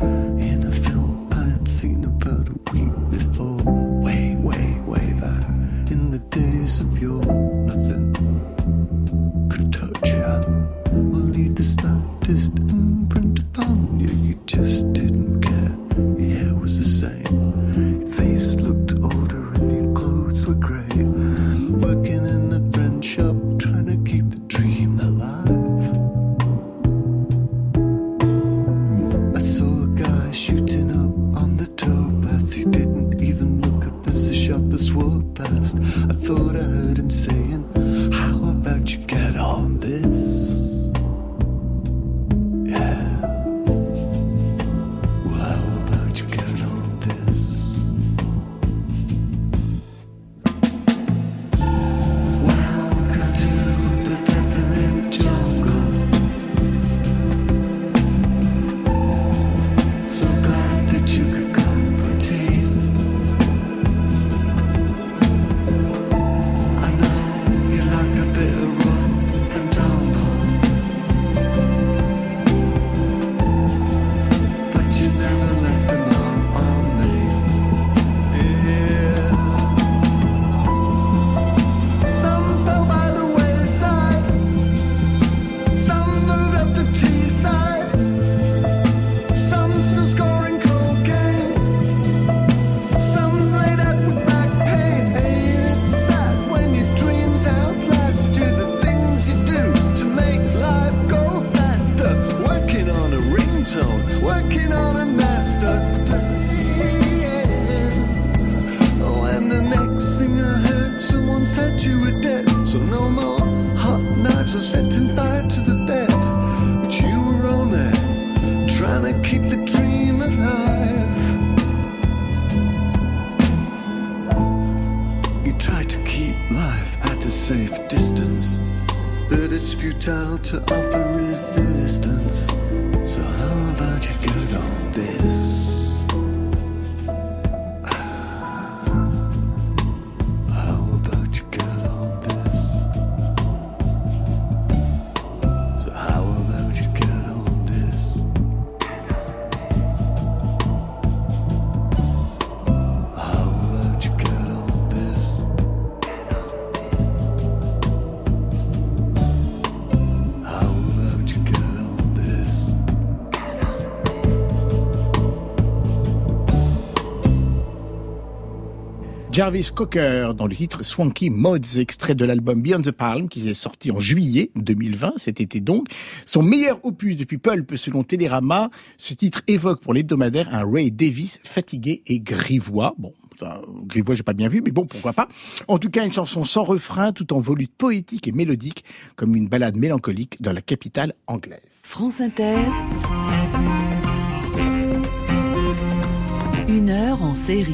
In a film I had seen about a week before. Way, way, way back in the days of yore, nothing could touch you or leave the slightest imprint upon you. You just didn't care. Your hair was the same. Your face looked older and your clothes were grey. Working in the friend shop, trying to keep the dream alive. I saw a guy shooting up on the towpath. He didn't even look up as the shoppers walked past. I thought I heard him saying, how about you get on this? Yeah. Well, how about you get on this? Welcome to the peppermint jungle. So glad that you could come for tea. I know you so setting fire to the bed. But you were only trying to keep the dream alive. You try to keep life at a safe distance, but it's futile to offer resistance. So how about you get on this? Jarvis Cocker dans le titre Swanky Mods, extrait de l'album Beyond the Palm qui est sorti en juillet deux mille vingt, cet été donc. Son meilleur opus depuis Pulp selon Télérama. Ce titre évoque pour l'hebdomadaire un Ray Davies fatigué et grivois. Bon, ça, grivois j'ai pas bien vu, mais bon, pourquoi pas. En tout cas, une chanson sans refrain tout en volute poétique et mélodique comme une ballade mélancolique dans la capitale anglaise. France Inter. Une heure en série.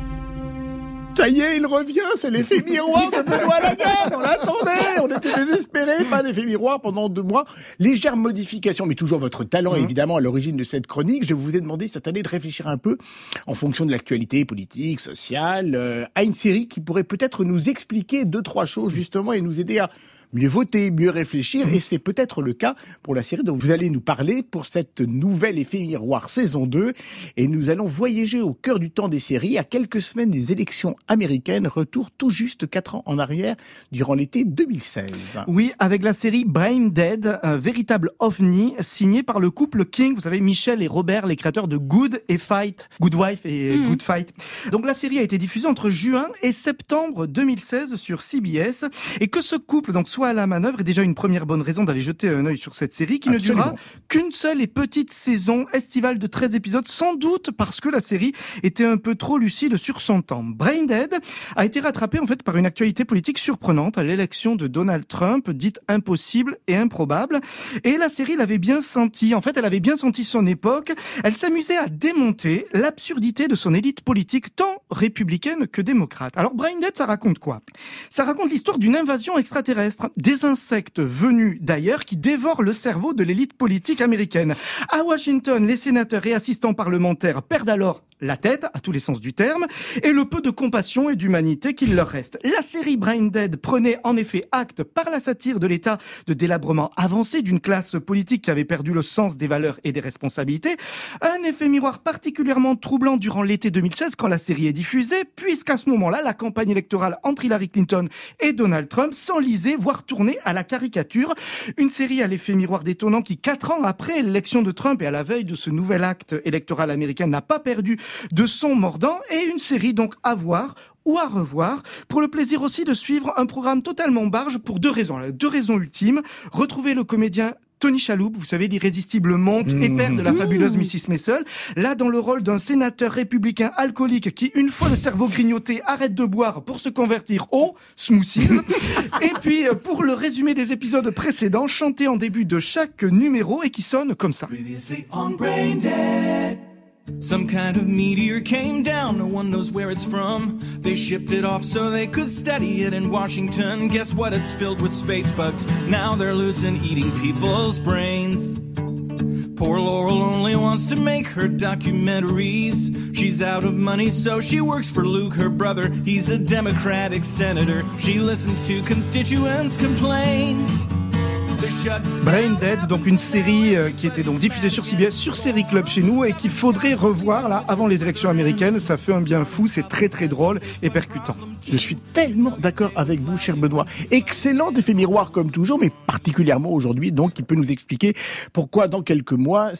Ça y est, il revient, c'est l'effet miroir de Benoît Lagarde, on l'attendait, on était désespérés, pas d'effet miroir pendant deux mois. Légère modification, mais toujours votre talent mmh. évidemment à l'origine de cette chronique. Je vous ai demandé cette année de réfléchir un peu, en fonction de l'actualité politique, sociale, euh, à une série qui pourrait peut-être nous expliquer deux, trois choses justement et nous aider à mieux voter, mieux réfléchir, et c'est peut-être le cas pour la série dont vous allez nous parler pour cette nouvelle Effet Miroir saison deux, et nous allons voyager au cœur du temps des séries, à quelques semaines des élections américaines, retour tout juste quatre ans en arrière, durant l'été deux mille seize. Oui, avec la série Brain Dead, un véritable ovni, signé par le couple King, vous savez, Michel et Robert, les créateurs de Good et Fight, Good Wife et mmh. Good Fight. Donc la série a été diffusée entre juin et septembre deux mille seize sur C B S, et que ce couple, donc soit à la manœuvre est déjà une première bonne raison d'aller jeter un œil sur cette série qui Absolument. ne durera qu'une seule et petite saison estivale de treize épisodes, sans doute parce que la série était un peu trop lucide sur son temps. Brain Dead a été rattrapé en fait par une actualité politique surprenante à l'élection de Donald Trump, dite impossible et improbable. Et la série l'avait bien senti. En fait, elle avait bien senti son époque. Elle s'amusait à démonter l'absurdité de son élite politique, tant républicaine que démocrate. Alors Brain Dead, ça raconte quoi ? Ça raconte l'histoire d'une invasion extraterrestre. Des insectes venus d'ailleurs qui dévorent le cerveau de l'élite politique américaine. À Washington, les sénateurs et assistants parlementaires perdent alors la tête, à tous les sens du terme, et le peu de compassion et d'humanité qu'il leur reste. La série Brain Dead prenait en effet acte par la satire de l'état de délabrement avancé d'une classe politique qui avait perdu le sens des valeurs et des responsabilités. Un effet miroir particulièrement troublant durant l'été deux mille seize quand la série est diffusée, puisqu'à ce moment-là, la campagne électorale entre Hillary Clinton et Donald Trump s'enlisait, voire tournait à la caricature. Une série à l'effet miroir détonnant qui, quatre ans après l'élection de Trump et à la veille de ce nouvel acte électoral américain, n'a pas perdu de son mordant, et une série donc à voir ou à revoir, pour le plaisir aussi de suivre un programme totalement barge pour deux raisons. Deux raisons ultimes, retrouver le comédien Tony Shalhoub, vous savez, l'irrésistible monk mmh. et père de la fabuleuse Missus Maisel, là dans le rôle d'un sénateur républicain alcoolique qui, une fois le cerveau grignoté, arrête de boire pour se convertir au smoothies. Et puis, pour le résumé des épisodes précédents, chanté en début de chaque numéro et qui sonne comme ça. Some kind of meteor came down, no one knows where it's from. They shipped it off so they could study it in Washington. Guess what? It's filled with space bugs. Now they're loose and eating people's brains. Poor Laurel only wants to make her documentaries. She's out of money, so she works for Luke, her brother. He's a Democratic senator. She listens to constituents complain. Brain Dead, donc une série qui était donc diffusée sur C B S, sur Série Club chez nous, et qu'il faudrait revoir là avant les élections américaines. Ça fait un bien fou, c'est très très drôle et percutant. Je suis tellement d'accord avec vous, cher Benoît. Excellent effet miroir comme toujours, mais particulièrement aujourd'hui, donc qui peut nous expliquer pourquoi dans quelques mois cette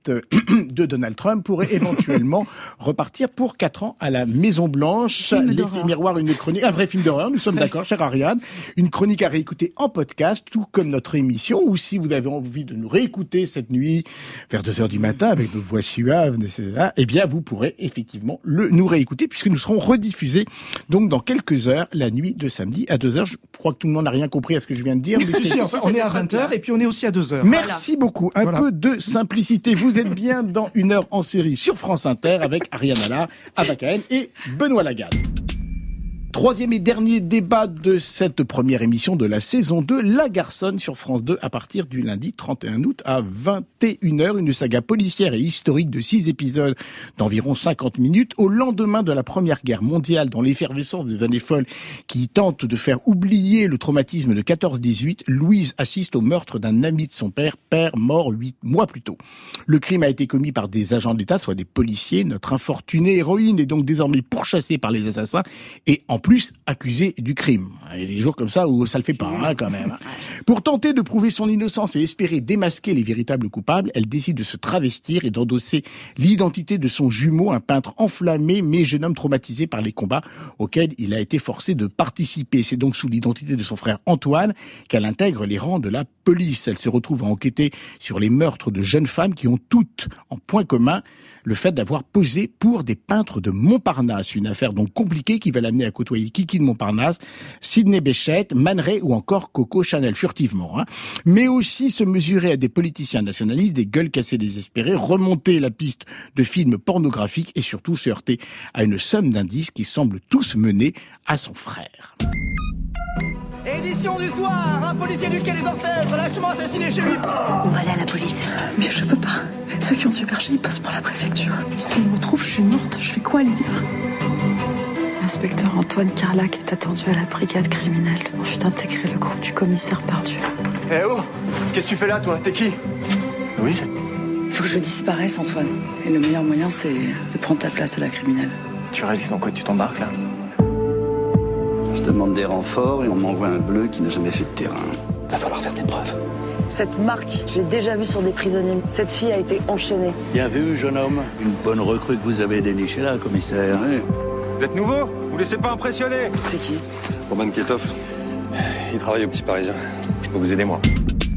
tête de Donald Trump pourrait éventuellement repartir pour quatre ans à la Maison-Blanche. L'effet miroir, une chronique, un vrai film d'horreur, nous sommes d'accord, chère Ariane. Une chronique à réécouter en podcast, tout comme notre émission, ou si vous avez envie de nous réécouter cette nuit, vers deux heures du matin, avec nos voix suaves, et cetera, eh bien, vous pourrez effectivement le, nous réécouter, puisque nous serons rediffusés, donc, dans quelques heures, la nuit de samedi à deux heures. Je crois que tout le monde n'a rien compris à ce que je viens de dire. Mais si, si, enfin, on est à vingt heures, et puis on est aussi à deux heures. Merci voilà. beaucoup. Un voilà. peu de simplicité. Vous êtes bien dans Une heure en série sur France Inter, avec Ariane Allard, Ava Cahen et Benoît Lagarde. Troisième et dernier débat de cette première émission de la saison deux, La Garçonne sur France deux à partir du lundi trente et un août à vingt et une heures. Une saga policière et historique de six épisodes d'environ cinquante minutes au lendemain de la Première Guerre mondiale, dans l'effervescence des années folles qui tentent de faire oublier le traumatisme de quatorze dix-huit. Louise assiste au meurtre d'un ami de son père, père mort huit mois plus tôt. Le crime a été commis par des agents de l'État, soit des policiers. Notre infortunée héroïne est donc désormais pourchassée par les assassins et en plus accusé du crime. Il y a des jours comme ça où ça le fait pas, hein, quand même. Pour tenter de prouver son innocence et espérer démasquer les véritables coupables, elle décide de se travestir et d'endosser l'identité de son jumeau, un peintre enflammé mais jeune homme traumatisé par les combats auxquels il a été forcé de participer. C'est donc sous l'identité de son frère Antoine qu'elle intègre les rangs de la police. Elle se retrouve à enquêter sur les meurtres de jeunes femmes qui ont toutes en point commun le fait d'avoir posé pour des peintres de Montparnasse. Une affaire donc compliquée qui va l'amener à côtoyer Kiki de Montparnasse, Sidney Bechet, Man Ray ou encore Coco Chanel, furtivement. Hein. Mais aussi se mesurer à des politiciens nationalistes, des gueules cassées désespérées, remonter la piste de films pornographiques et surtout se heurter à une somme d'indices qui semblent tous mener à son frère. Édition du soir, un policier du quai des Orfèvres, lâchement assassiné chez lui. On va aller à la police. Mais je peux pas. Ceux qui ont superché, ils passent pour la préfecture. S'ils me retrouvent, je suis morte. Je fais quoi, lui dire? L'inspecteur Antoine Carlac est attendu à la brigade criminelle. On vient d'intégrer le groupe du commissaire Pardieu. Eh oh, qu'est-ce que tu fais là, toi? T'es qui? Louise? Faut que je disparaisse, Antoine. Et le meilleur moyen, c'est de prendre ta place à la criminelle. Tu réalises dans quoi tu t'embarques, là? Je demande des renforts et on m'envoie un bleu qui n'a jamais fait de terrain. Va falloir faire des preuves. Cette marque, j'ai déjà vu sur des prisonniers. Cette fille a été enchaînée. Bien vu, jeune homme. Une bonne recrue que vous avez dénichée là, commissaire. Oui. Vous êtes nouveau? Vous laissez pas impressionner? C'est qui? Roman Ketov. Il travaille au Petit Parisien. Je peux vous aider, moi.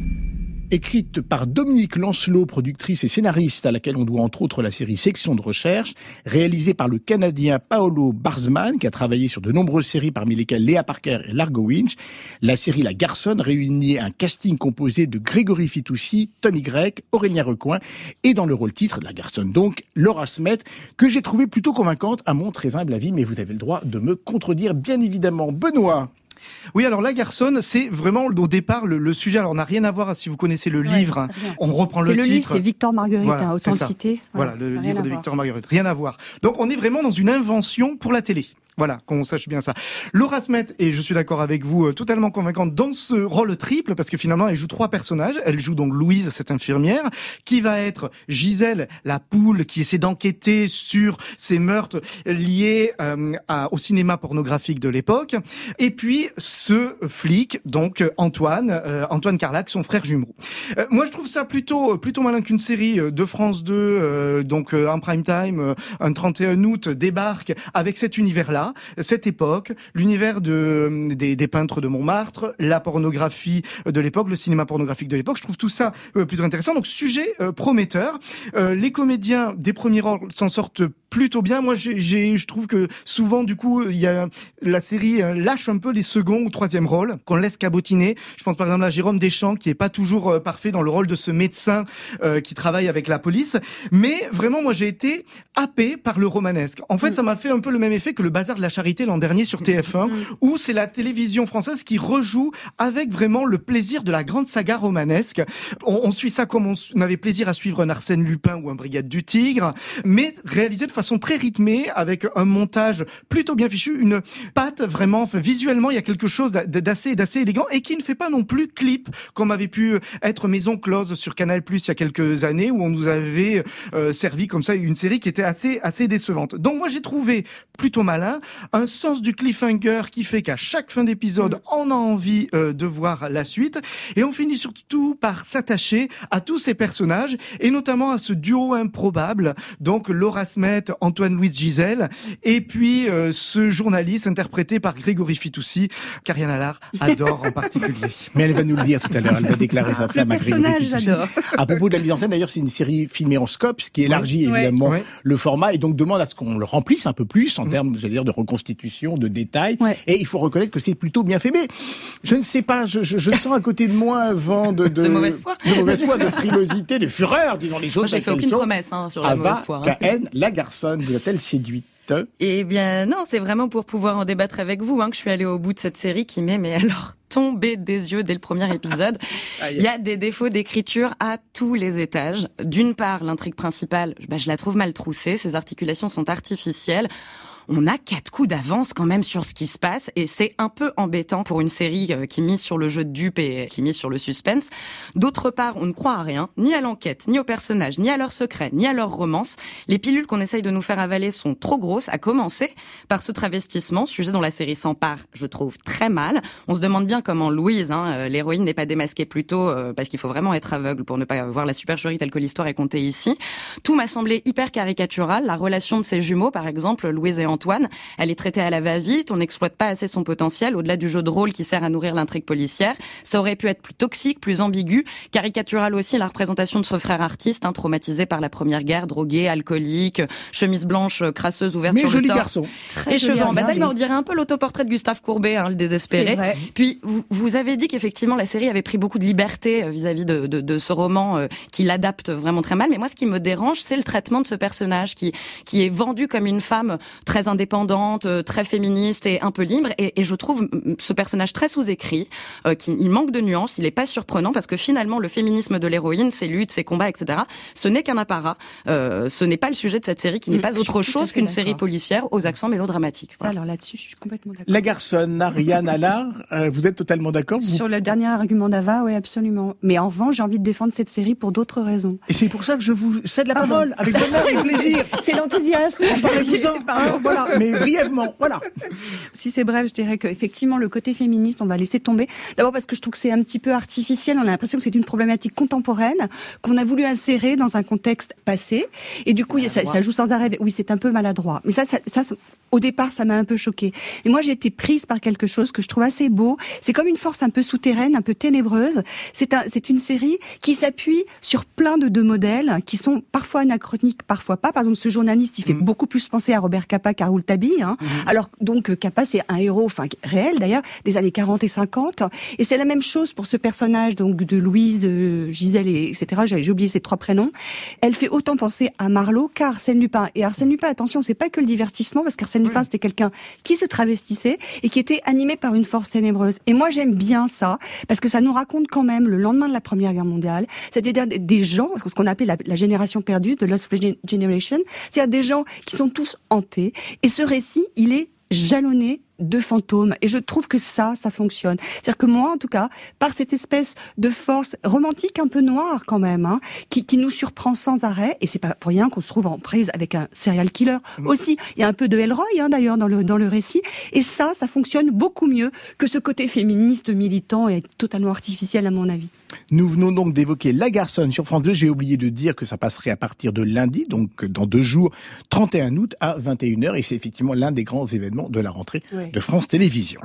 Écrite par Dominique Lancelot, productrice et scénariste à laquelle on doit entre autres la série Section de recherche, réalisée par le Canadien Paolo Barzman, qui a travaillé sur de nombreuses séries parmi lesquelles Léa Parker et Largo Winch. La série La Garçonne réunit un casting composé de Grégory Fitoussi, Tommy Grec, Aurélien Recoin et dans le rôle titre, La Garçonne donc, Laura Smet, que j'ai trouvé plutôt convaincante à mon très humble avis, mais vous avez le droit de me contredire bien évidemment. Benoît. Oui, alors La Garçonne, c'est vraiment au départ le, le sujet. Alors, on n'a rien à voir si vous connaissez le ouais, livre. On reprend le, le titre. C'est le livre, c'est Victor Marguerite, voilà, hein, autant le citer. Voilà, voilà le livre de voir. Victor Marguerite. Rien à voir. Donc, on est vraiment dans une invention pour la télé. Voilà, qu'on sache bien ça. Laura Smet, et je suis d'accord avec vous, euh, totalement convaincante dans ce rôle triple, parce que finalement, elle joue trois personnages. Elle joue donc Louise, cette infirmière, qui va être Gisèle, la poule, qui essaie d'enquêter sur ces meurtres liés euh, à, au cinéma pornographique de l'époque. Et puis, ce flic, donc Antoine, euh, Antoine Carlac, son frère jumeau. Euh, moi, je trouve ça plutôt plutôt malin qu'une série de France deux, euh, donc euh, en prime time, euh, un trente et un août, débarque avec cet univers-là. Cette époque, l'univers de, des, des peintres de Montmartre, la pornographie de l'époque, le cinéma pornographique de l'époque. Je trouve tout ça euh, plutôt intéressant. Donc, sujet euh, prometteur. Euh, les comédiens des premiers rôles s'en sortent plutôt bien. Moi, j'ai, j'ai, je trouve que souvent, du coup, il y a la série euh, lâche un peu les second ou troisième rôles, qu'on laisse cabotiner. Je pense par exemple à Jérôme Deschamps, qui est pas toujours euh, parfait dans le rôle de ce médecin euh, qui travaille avec la police. Mais vraiment, moi, j'ai été happé par le romanesque. En fait, mmh. ça m'a fait un peu le même effet que le Bazar de la Charité l'an dernier sur T F un, mmh. où c'est la télévision française qui rejoue avec vraiment le plaisir de la grande saga romanesque. On, on suit ça comme on avait plaisir à suivre un Arsène Lupin ou un Brigade du Tigre, mais réalisé de façon très rythmée, avec un montage plutôt bien fichu, une patte vraiment, enfin, visuellement, il y a quelque chose d'assez, d'assez élégant et qui ne fait pas non plus clip, comme avait pu être Maison Close sur Canal Plus il y a quelques années, où on nous avait euh, servi comme ça une série qui était assez, assez décevante. Donc moi j'ai trouvé plutôt malin, un sens du cliffhanger qui fait qu'à chaque fin d'épisode, mmh. on a envie euh, de voir la suite, et on finit surtout par s'attacher à tous ces personnages, et notamment à ce duo improbable, donc Laura Smet, Antoine-Louis Gisèle, et puis euh, ce journaliste interprété par Grégory Fitoussi, qu'Ariane Allard adore en particulier. Mais elle va nous le dire tout à l'heure, elle va déclarer sa flamme à Grégory Fitoussi. J'adore. À propos de la mise en scène, d'ailleurs, c'est une série filmée en scope, ce qui élargit ouais, évidemment ouais. le format, et donc demande à ce qu'on le remplisse un peu plus en mmh. termes, j'allais dire, de reconstitution, de détails, ouais. et il faut reconnaître que c'est plutôt bien fait. Mais je ne sais pas, je, je, je sens à côté de moi un vent de, de, de mauvaise foi, de mauvaise foi, de frilosité, de fureur, disons les choses. Moi, j'ai fait aucune promesse hein, sur la Ava, mauvaise foi. Hein. K N, la garçonne, vous a-t-elle séduite? Eh bien non, c'est vraiment pour pouvoir en débattre avec vous hein, que je suis allée au bout de cette série qui m'est, mais alors, tombée des yeux dès le premier épisode. Il y a des défauts d'écriture à tous les étages. D'une part, l'intrigue principale, bah, je la trouve mal troussée, ses articulations sont artificielles. On a quatre coups d'avance quand même sur ce qui se passe et c'est un peu embêtant pour une série qui mise sur le jeu de dupe et qui mise sur le suspense. D'autre part, on ne croit à rien, ni à l'enquête, ni aux personnages, ni à leurs secrets, ni à leurs romances. Les pilules qu'on essaye de nous faire avaler sont trop grosses, à commencer par ce travestissement, sujet dont la série s'empare, je trouve, très mal. On se demande bien comment Louise, hein, l'héroïne, n'est pas démasquée plus tôt, euh, parce qu'il faut vraiment être aveugle pour ne pas voir la supercherie telle que l'histoire est contée ici. Tout m'a semblé hyper caricatural. La relation de ses jumeaux, par exemple, Louise et Antoine, Antoine, elle est traitée à la va-vite, on n'exploite pas assez son potentiel, au-delà du jeu de rôle qui sert à nourrir l'intrigue policière. Ça aurait pu être plus toxique, plus ambigu, caricatural aussi la représentation de ce frère artiste, hein, traumatisé par la Première Guerre, drogué, alcoolique, chemise blanche, crasseuse, ouverte Mais sur joli le torse. garçon. Et cheveux en bataille, on dirait un peu l'autoportrait de Gustave Courbet, hein, le désespéré. Puis, vous, vous avez dit qu'effectivement, la série avait pris beaucoup de liberté vis-à-vis de, de, de ce roman euh, qui l'adapte vraiment très mal. Mais moi, ce qui me dérange, c'est le traitement de ce personnage qui, qui est vendu comme une femme très indépendante, très féministe et un peu libre. Et, et je trouve ce personnage très sous-écrit, euh, qui, il manque de nuances, il est pas surprenant parce que finalement, le féminisme de l'héroïne, ses luttes, ses combats, et cetera, ce n'est qu'un apparat. Euh, ce n'est pas le sujet de cette série qui n'est pas autre chose qu'une série policière aux accents mélodramatiques. Voilà. Ça, alors là-dessus, je suis complètement d'accord. La garçonne, Ariane Allard, euh, vous êtes totalement d'accord vous... Sur le dernier argument d'Ava, oui, absolument. Mais en revanche, j'ai envie de défendre cette série pour d'autres raisons. Et c'est pour ça que je vous cède la parole, avec bonheur et plaisir. C'est l'enthousiasme. Parlez-vous-en, hein, voilà, mais brièvement, voilà. Si c'est bref, je dirais qu'effectivement, le côté féministe, on va laisser tomber. D'abord parce que je trouve que c'est un petit peu artificiel. On a l'impression que c'est une problématique contemporaine qu'on a voulu insérer dans un contexte passé. Et du coup, ça, ça joue sans arrêt. Oui, c'est un peu maladroit. Mais ça, ça, ça au départ, ça m'a un peu choquée. Et moi, j'ai été prise par quelque chose que je trouve assez beau. C'est comme une force un peu souterraine, un peu ténébreuse. C'est un, c'est une série qui s'appuie sur plein de, de modèles qui sont parfois anachroniques, parfois pas. Par exemple, ce journaliste, il fait mmh. beaucoup plus penser à Robert Capa qu'à Raoul Tabi, hein. Mmh. Alors, donc, Capa, c'est un héros, enfin, réel, d'ailleurs, des années quarante et cinquante. Et c'est la même chose pour ce personnage, donc, de Louise, euh, Gisèle, et, etc. J'ai, j'ai oublié ces trois prénoms. Elle fait autant penser à Marlowe qu'à Arsène Lupin. Et Arsène Lupin, attention, c'est pas que le divertissement, parce qu'Arsène Lupin, c'était quelqu'un qui se travestissait et qui était animé par une force ténébreuse. Et moi, j'aime bien ça, parce que ça nous raconte quand même le lendemain de la Première Guerre mondiale, c'est-à-dire des gens, ce qu'on appelle la, la génération perdue, de Lost Generation, c'est-à-dire des gens qui sont tous hantés. Et ce récit, il est jalonné de fantômes. Et je trouve que ça, ça fonctionne. C'est-à-dire que moi, en tout cas, par cette espèce de force romantique un peu noire quand même, hein, qui, qui nous surprend sans arrêt, et c'est pas pour rien qu'on se trouve en prise avec un serial killer aussi. Il y a un peu de Elroy, hein, d'ailleurs, dans le, dans le récit. Et ça, ça fonctionne beaucoup mieux que ce côté féministe militant et totalement artificiel, à mon avis. Nous venons donc d'évoquer La Garçonne sur France deux. J'ai oublié de dire que ça passerait à partir de lundi, donc dans deux jours, trente et un août à vingt et une heures. Et c'est effectivement l'un des grands événements de la rentrée oui. de France Télévisions.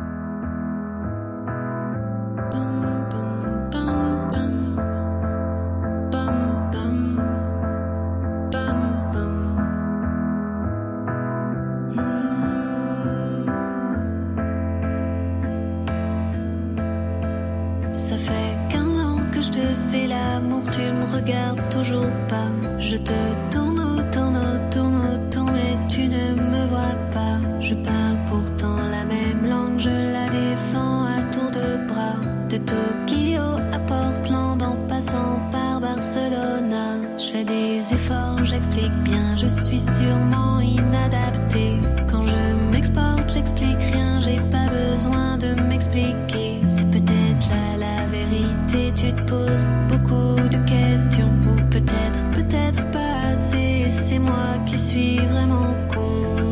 Ça fait quinze ans que je te fais l'amour, tu me regardes toujours pas. Je te tourne autour, autour, autour, mais tu ne me vois pas. Je parle pourtant la même langue, je la défends à tour de bras. De Tokyo à Portland en passant par Barcelona. Je fais des efforts, j'explique bien, je suis sûrement inadaptée. Quand je m'exporte, j'explique rien, j'ai pas besoin de m'expliquer. C'est peut-être là la vérité, tu te poses beaucoup de questions. Ou peut-être, peut-être pas assez, c'est moi qui suis vraiment con.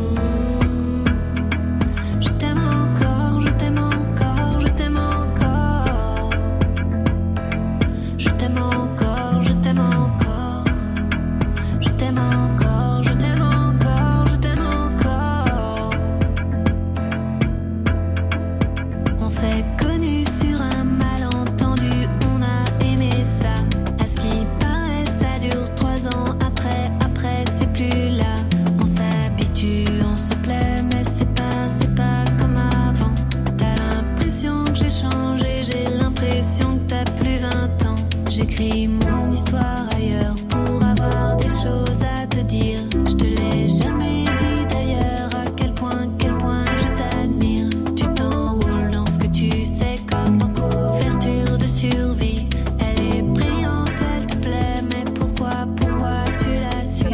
Je t'aime encore, je t'aime encore, je t'aime encore. Je t'aime encore, je t'aime encore. Je t'aime encore, je t'aime encore, je t'aime encore. On s'est connus sur un malentendu, on a aimé ça. À ce qui paraît, ça dure trois ans. Après, après, c'est plus là. On s'habitue, on se plaît, mais c'est pas, c'est pas comme avant. T'as l'impression que j'ai changé, j'ai l'impression que t'as plus vingt ans. J'écris mon histoire ailleurs pour avoir des choses à te dire. Je te l'ai jamais dit d'ailleurs, à quel point, quel point je t'admire. Tu t'enroules dans ce que tu sais comme dans couverture de survie. Elle est brillante, elle te plaît, mais pourquoi, pourquoi tu la suis?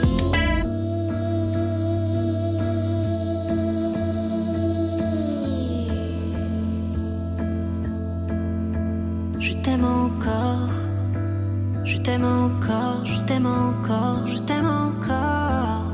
Je t'aime encore, je t'aime encore, je t'aime encore, je t'aime encore.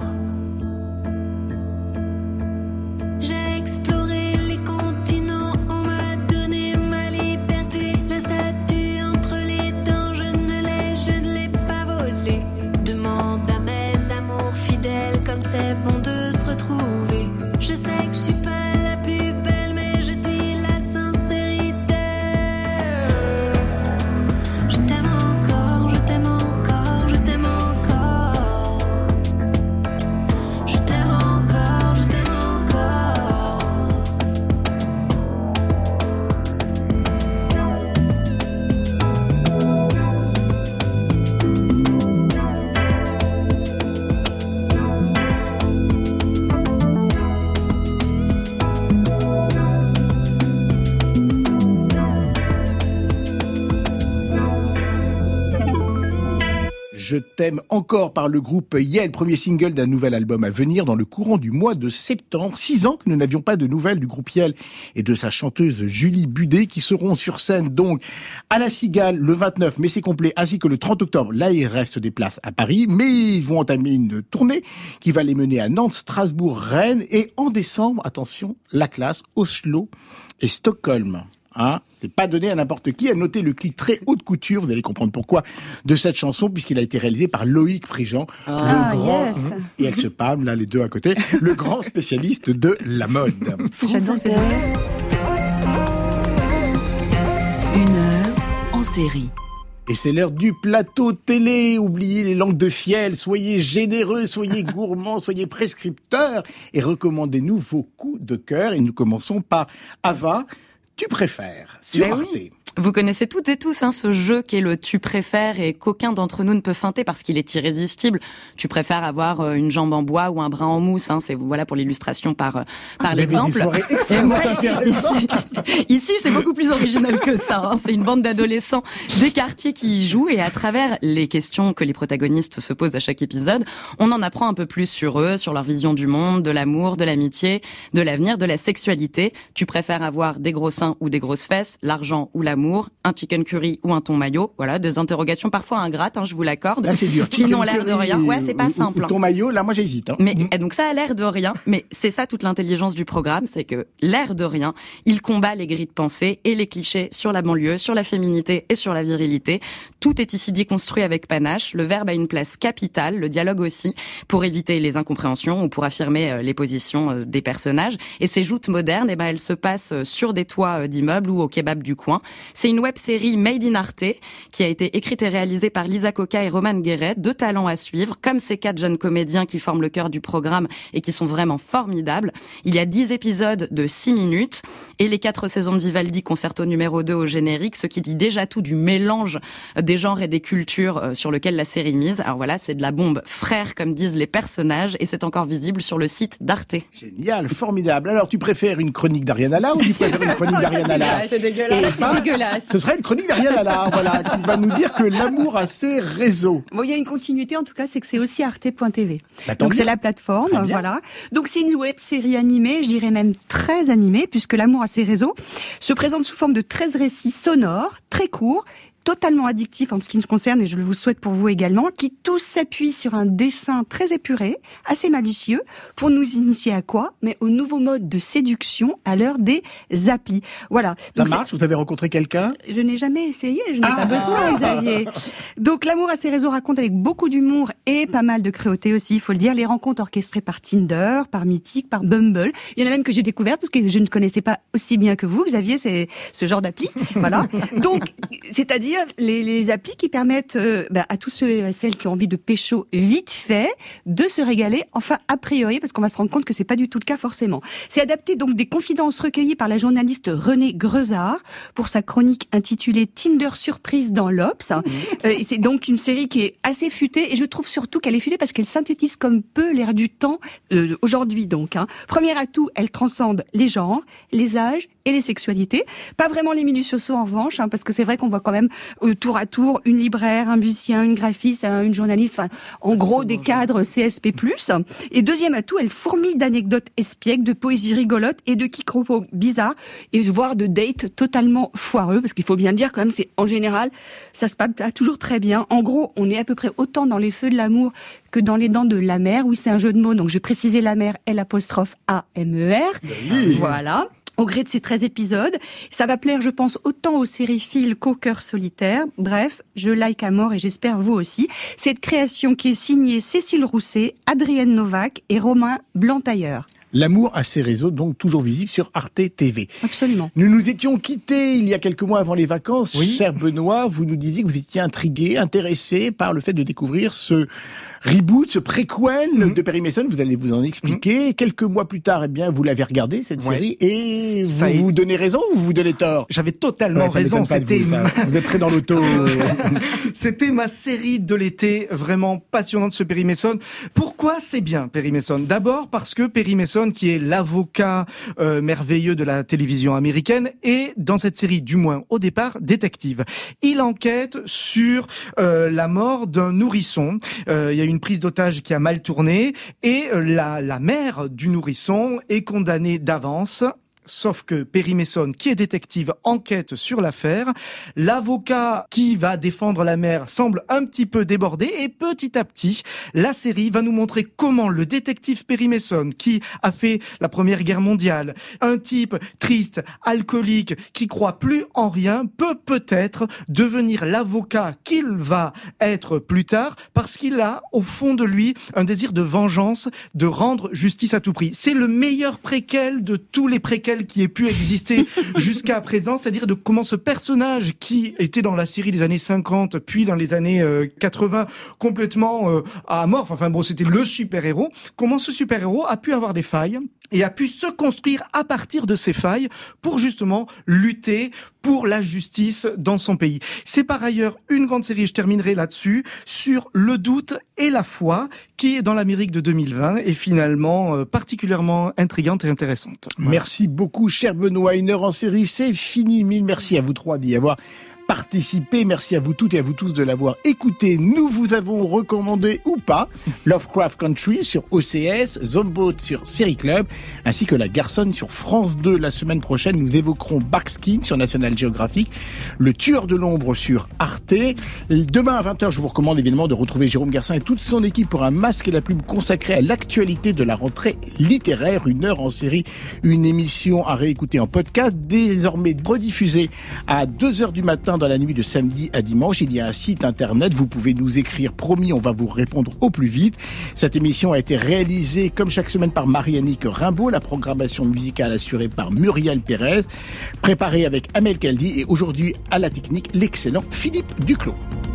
J'ai exploré les continents, on m'a donné ma liberté. La statue entre les dents, je ne l'ai, je ne l'ai pas volée. Demande à mes amours fidèles comme c'est bon de se retrouver. Je sais que je suis pas la plus belle, mais je suis la sincérité. Je t'aime encore, je t'aime encore, je t'aime encore. Je t'aime encore, je t'aime encore. Je t'aime encore par le groupe Yel, premier single d'un nouvel album à venir dans le courant du mois de septembre. Six ans que nous n'avions pas de nouvelles du groupe Yel et de sa chanteuse Julie Budet qui seront sur scène donc à la Cigale le vingt-neuf, mais c'est complet, ainsi que le trente octobre. Là, il reste des places à Paris, mais ils vont entamer une tournée qui va les mener à Nantes, Strasbourg, Rennes et en décembre, attention, la classe, Oslo et Stockholm. Hein, c'est pas donné à n'importe qui. À noter le clip très haute couture, vous allez comprendre pourquoi, de cette chanson, puisqu'il a été réalisé par Loïc Prigent, ah, le grand, yes. et elle se parle, là, les deux à côté, le grand spécialiste de la mode. J'adore cette Une heure en série. Et c'est l'heure du plateau télé. Oubliez les langues de fiel. Soyez généreux, soyez gourmands, soyez prescripteurs et recommandez-nous vos coups de cœur. Et nous commençons par Ava. Tu préfères sur Mais Arte. oui. Vous connaissez toutes et tous hein, ce jeu qui est le tu préfères et qu'aucun d'entre nous ne peut feinter parce qu'il est irrésistible. Tu préfères avoir une jambe en bois ou un brin en mousse, hein, c'est voilà pour l'illustration par par ah, l'exemple. Et ouais, ici, ici c'est beaucoup plus original que ça. Hein, c'est une bande d'adolescents des quartiers qui y jouent et à travers les questions que les protagonistes se posent à chaque épisode, on en apprend un peu plus sur eux, sur leur vision du monde, de l'amour, de l'amitié, de l'avenir, de la sexualité. Tu préfères avoir des gros seins ou des grosses fesses, l'argent ou l'amour, un chicken curry ou un thon maillot. Voilà, des interrogations parfois ingrates, hein, je vous l'accorde. Là, c'est dur. Qui n'ont l'air de rien. Ouais, c'est pas ou, simple. Ou ton maillot, là, moi, j'hésite. Hein. Mais mmh. donc ça a l'air de rien, mais c'est ça toute l'intelligence du programme, c'est que l'air de rien, il combat les grilles de pensée et les clichés sur la banlieue, sur la féminité et sur la virilité. Tout est ici déconstruit avec panache. Le verbe a une place capitale, le dialogue aussi, pour éviter les incompréhensions ou pour affirmer les positions des personnages. Et ces joutes modernes, eh ben, elles se passent sur des toits d'immeubles ou au kebab du coin. C'est une web-série Made in Arte qui a été écrite et réalisée par Lisa Coca et Roman Guéret, deux talents à suivre, comme ces quatre jeunes comédiens qui forment le cœur du programme et qui sont vraiment formidables. Il y a dix épisodes de six minutes et les quatre saisons de Vivaldi, concerto numéro deux au générique, ce qui dit déjà tout du mélange des genres et des cultures sur lequel la série mise. Alors voilà, c'est de la bombe frère, comme disent les personnages, et c'est encore visible sur le site d'Arte. Génial, formidable. Alors, tu préfères une chronique d'Ariane Alla ou tu préfères une chronique d'Ariane Alla? C'est dégueulasse. Ça, c'est dégueulasse. Hélas. Ce serait une chronique d'Ariel Allard, voilà, qui va nous dire que l'amour a ses réseaux. Bon, il y a une continuité, en tout cas, c'est que c'est aussi arte point t v. Bah, Donc mieux. c'est la plateforme, voilà. Donc c'est une web-série animée, je dirais même très animée, puisque l'amour a ses réseaux se présente sous forme de treize récits sonores, très courts, totalement addictif en ce qui nous concerne, et je le souhaite pour vous également, qui tous s'appuient sur un dessin très épuré, assez malicieux, pour nous initier à quoi? Mais au nouveau mode de séduction à l'heure des applis. Voilà. Ça Donc, marche? Vous avez rencontré quelqu'un? je n'ai jamais essayé, je n'ai Ah. pas besoin, Xavier. Donc l'amour à ses réseaux raconte avec beaucoup d'humour et pas mal de cruauté aussi, il faut le dire, les rencontres orchestrées par Tinder, par Mythique, par Bumble. Il y en a même que j'ai découvertes parce que je ne connaissais pas aussi bien que vous, Xavier, c'est ce genre d'appli. Voilà. Donc, c'est-à-dire les, les applis qui permettent euh, bah, à tous ceux et à celles qui ont envie de pécho vite fait, de se régaler, enfin a priori, parce qu'on va se rendre compte que c'est pas du tout le cas forcément. C'est adapté donc des confidences recueillies par la journaliste Renée Grezard pour sa chronique intitulée Tinder surprise dans l'Obs. Mmh. Euh, et c'est donc une série qui est assez futée, et je trouve surtout qu'elle est futée parce qu'elle synthétise comme peu l'air du temps euh, aujourd'hui donc. Hein. Premier atout, elle transcende les genres, les âges et les sexualités. Pas vraiment les minutiosos en revanche, hein, parce que c'est vrai qu'on voit quand même euh, tour à tour une libraire, un musicien, une graphiste, un, une journaliste, enfin en gros des cadres C S P plus. Et deuxième atout, elle fourmille d'anecdotes espiègles, de poésie rigolote et de quiproquos bizarres, et voire de dates totalement foireux, parce qu'il faut bien le dire quand même, c'est en général, ça se passe pas toujours très bien. En gros, on est à peu près autant dans les feux de l'amour que dans les dents de la mer. Oui, c'est un jeu de mots, donc je vais préciser la mer, L apostrophe A M E R. Oui. Voilà. Au gré de ces treize épisodes, ça va plaire, je pense, autant aux sériphiles qu'aux cœurs solitaires. Bref, je like à mort et j'espère vous aussi. Cette création qui est signée Cécile Rousset, Adrienne Novak et Romain Blantailleur. L'amour a ses réseaux, donc toujours visible sur Arte T V. Absolument. Nous nous étions quittés il y a quelques mois avant les vacances. Oui. Cher Benoît, vous nous disiez que vous étiez intrigué, intéressé par le fait de découvrir ce reboot, ce préquel mmh. de Perry Mason. Vous allez vous en expliquer. Mmh. Quelques mois plus tard, eh bien, vous l'avez regardé, cette ouais. série, et vous ça vous donnez raison ou vous vous donnez tort? J'avais totalement ouais, raison. C'était vous, vous êtes très dans l'auto. C'était ma série de l'été, vraiment passionnante, ce Perry Mason. Pourquoi c'est bien, Perry Mason? D'abord parce que Perry Mason, qui est l'avocat euh, merveilleux de la télévision américaine, est dans cette série, du moins au départ, détective. Il enquête sur euh, la mort d'un nourrisson. Euh, il y a une prise d'otage qui a mal tourné, et euh, la, la mère du nourrisson est condamnée d'avance. Sauf que Perry Mason, qui est détective, enquête sur l'affaire. L'avocat qui va défendre la mère semble un petit peu débordé, et petit à petit, la série va nous montrer comment le détective Perry Mason, qui a fait la Première Guerre mondiale, un type triste, alcoolique, qui croit plus en rien, peut peut-être devenir l'avocat qu'il va être plus tard, parce qu'il a au fond de lui un désir de vengeance, de rendre justice à tout prix. C'est le meilleur préquel de tous les préquels qui ait pu exister jusqu'à présent, c'est-à-dire de comment ce personnage qui était dans la série des années cinquante, puis dans les années euh, quatre-vingts, complètement euh, amorphe, enfin bon, c'était le super-héros, comment ce super-héros a pu avoir des failles et a pu se construire à partir de ces failles pour justement lutter pour la justice dans son pays. C'est par ailleurs une grande série, je terminerai là-dessus, sur le doute et la foi, qui est dans l'Amérique de deux mille vingt et finalement euh, particulièrement intrigante et intéressante. Voilà. Merci beaucoup, cher Benoît. Une heure en série, c'est fini. Mille merci à vous trois d'y avoir participé. Merci à vous toutes et à vous tous de l'avoir écouté. Nous vous avons recommandé ou pas Lovecraft Country sur O C S, Zomboat sur Série Club, ainsi que La Garçonne sur France deux. La semaine prochaine, nous évoquerons Buckskin sur National Geographic, Le Tueur de l'Ombre sur Arte. Demain à vingt heures, je vous recommande évidemment de retrouver Jérôme Garcin et toute son équipe pour un Masque et la Plume consacré à l'actualité de la rentrée littéraire. Une heure en série, une émission à réécouter en podcast, désormais rediffusée à deux heures du matin dans la nuit de samedi à dimanche. Il y a un site internet, vous pouvez nous écrire, promis, on va vous répondre au plus vite. Cette émission a été réalisée comme chaque semaine par Marie-Annick Rimbaud, la programmation musicale assurée par Muriel Pérez, préparée avec Amel Kaldi et aujourd'hui à la technique l'excellent Philippe Duclos.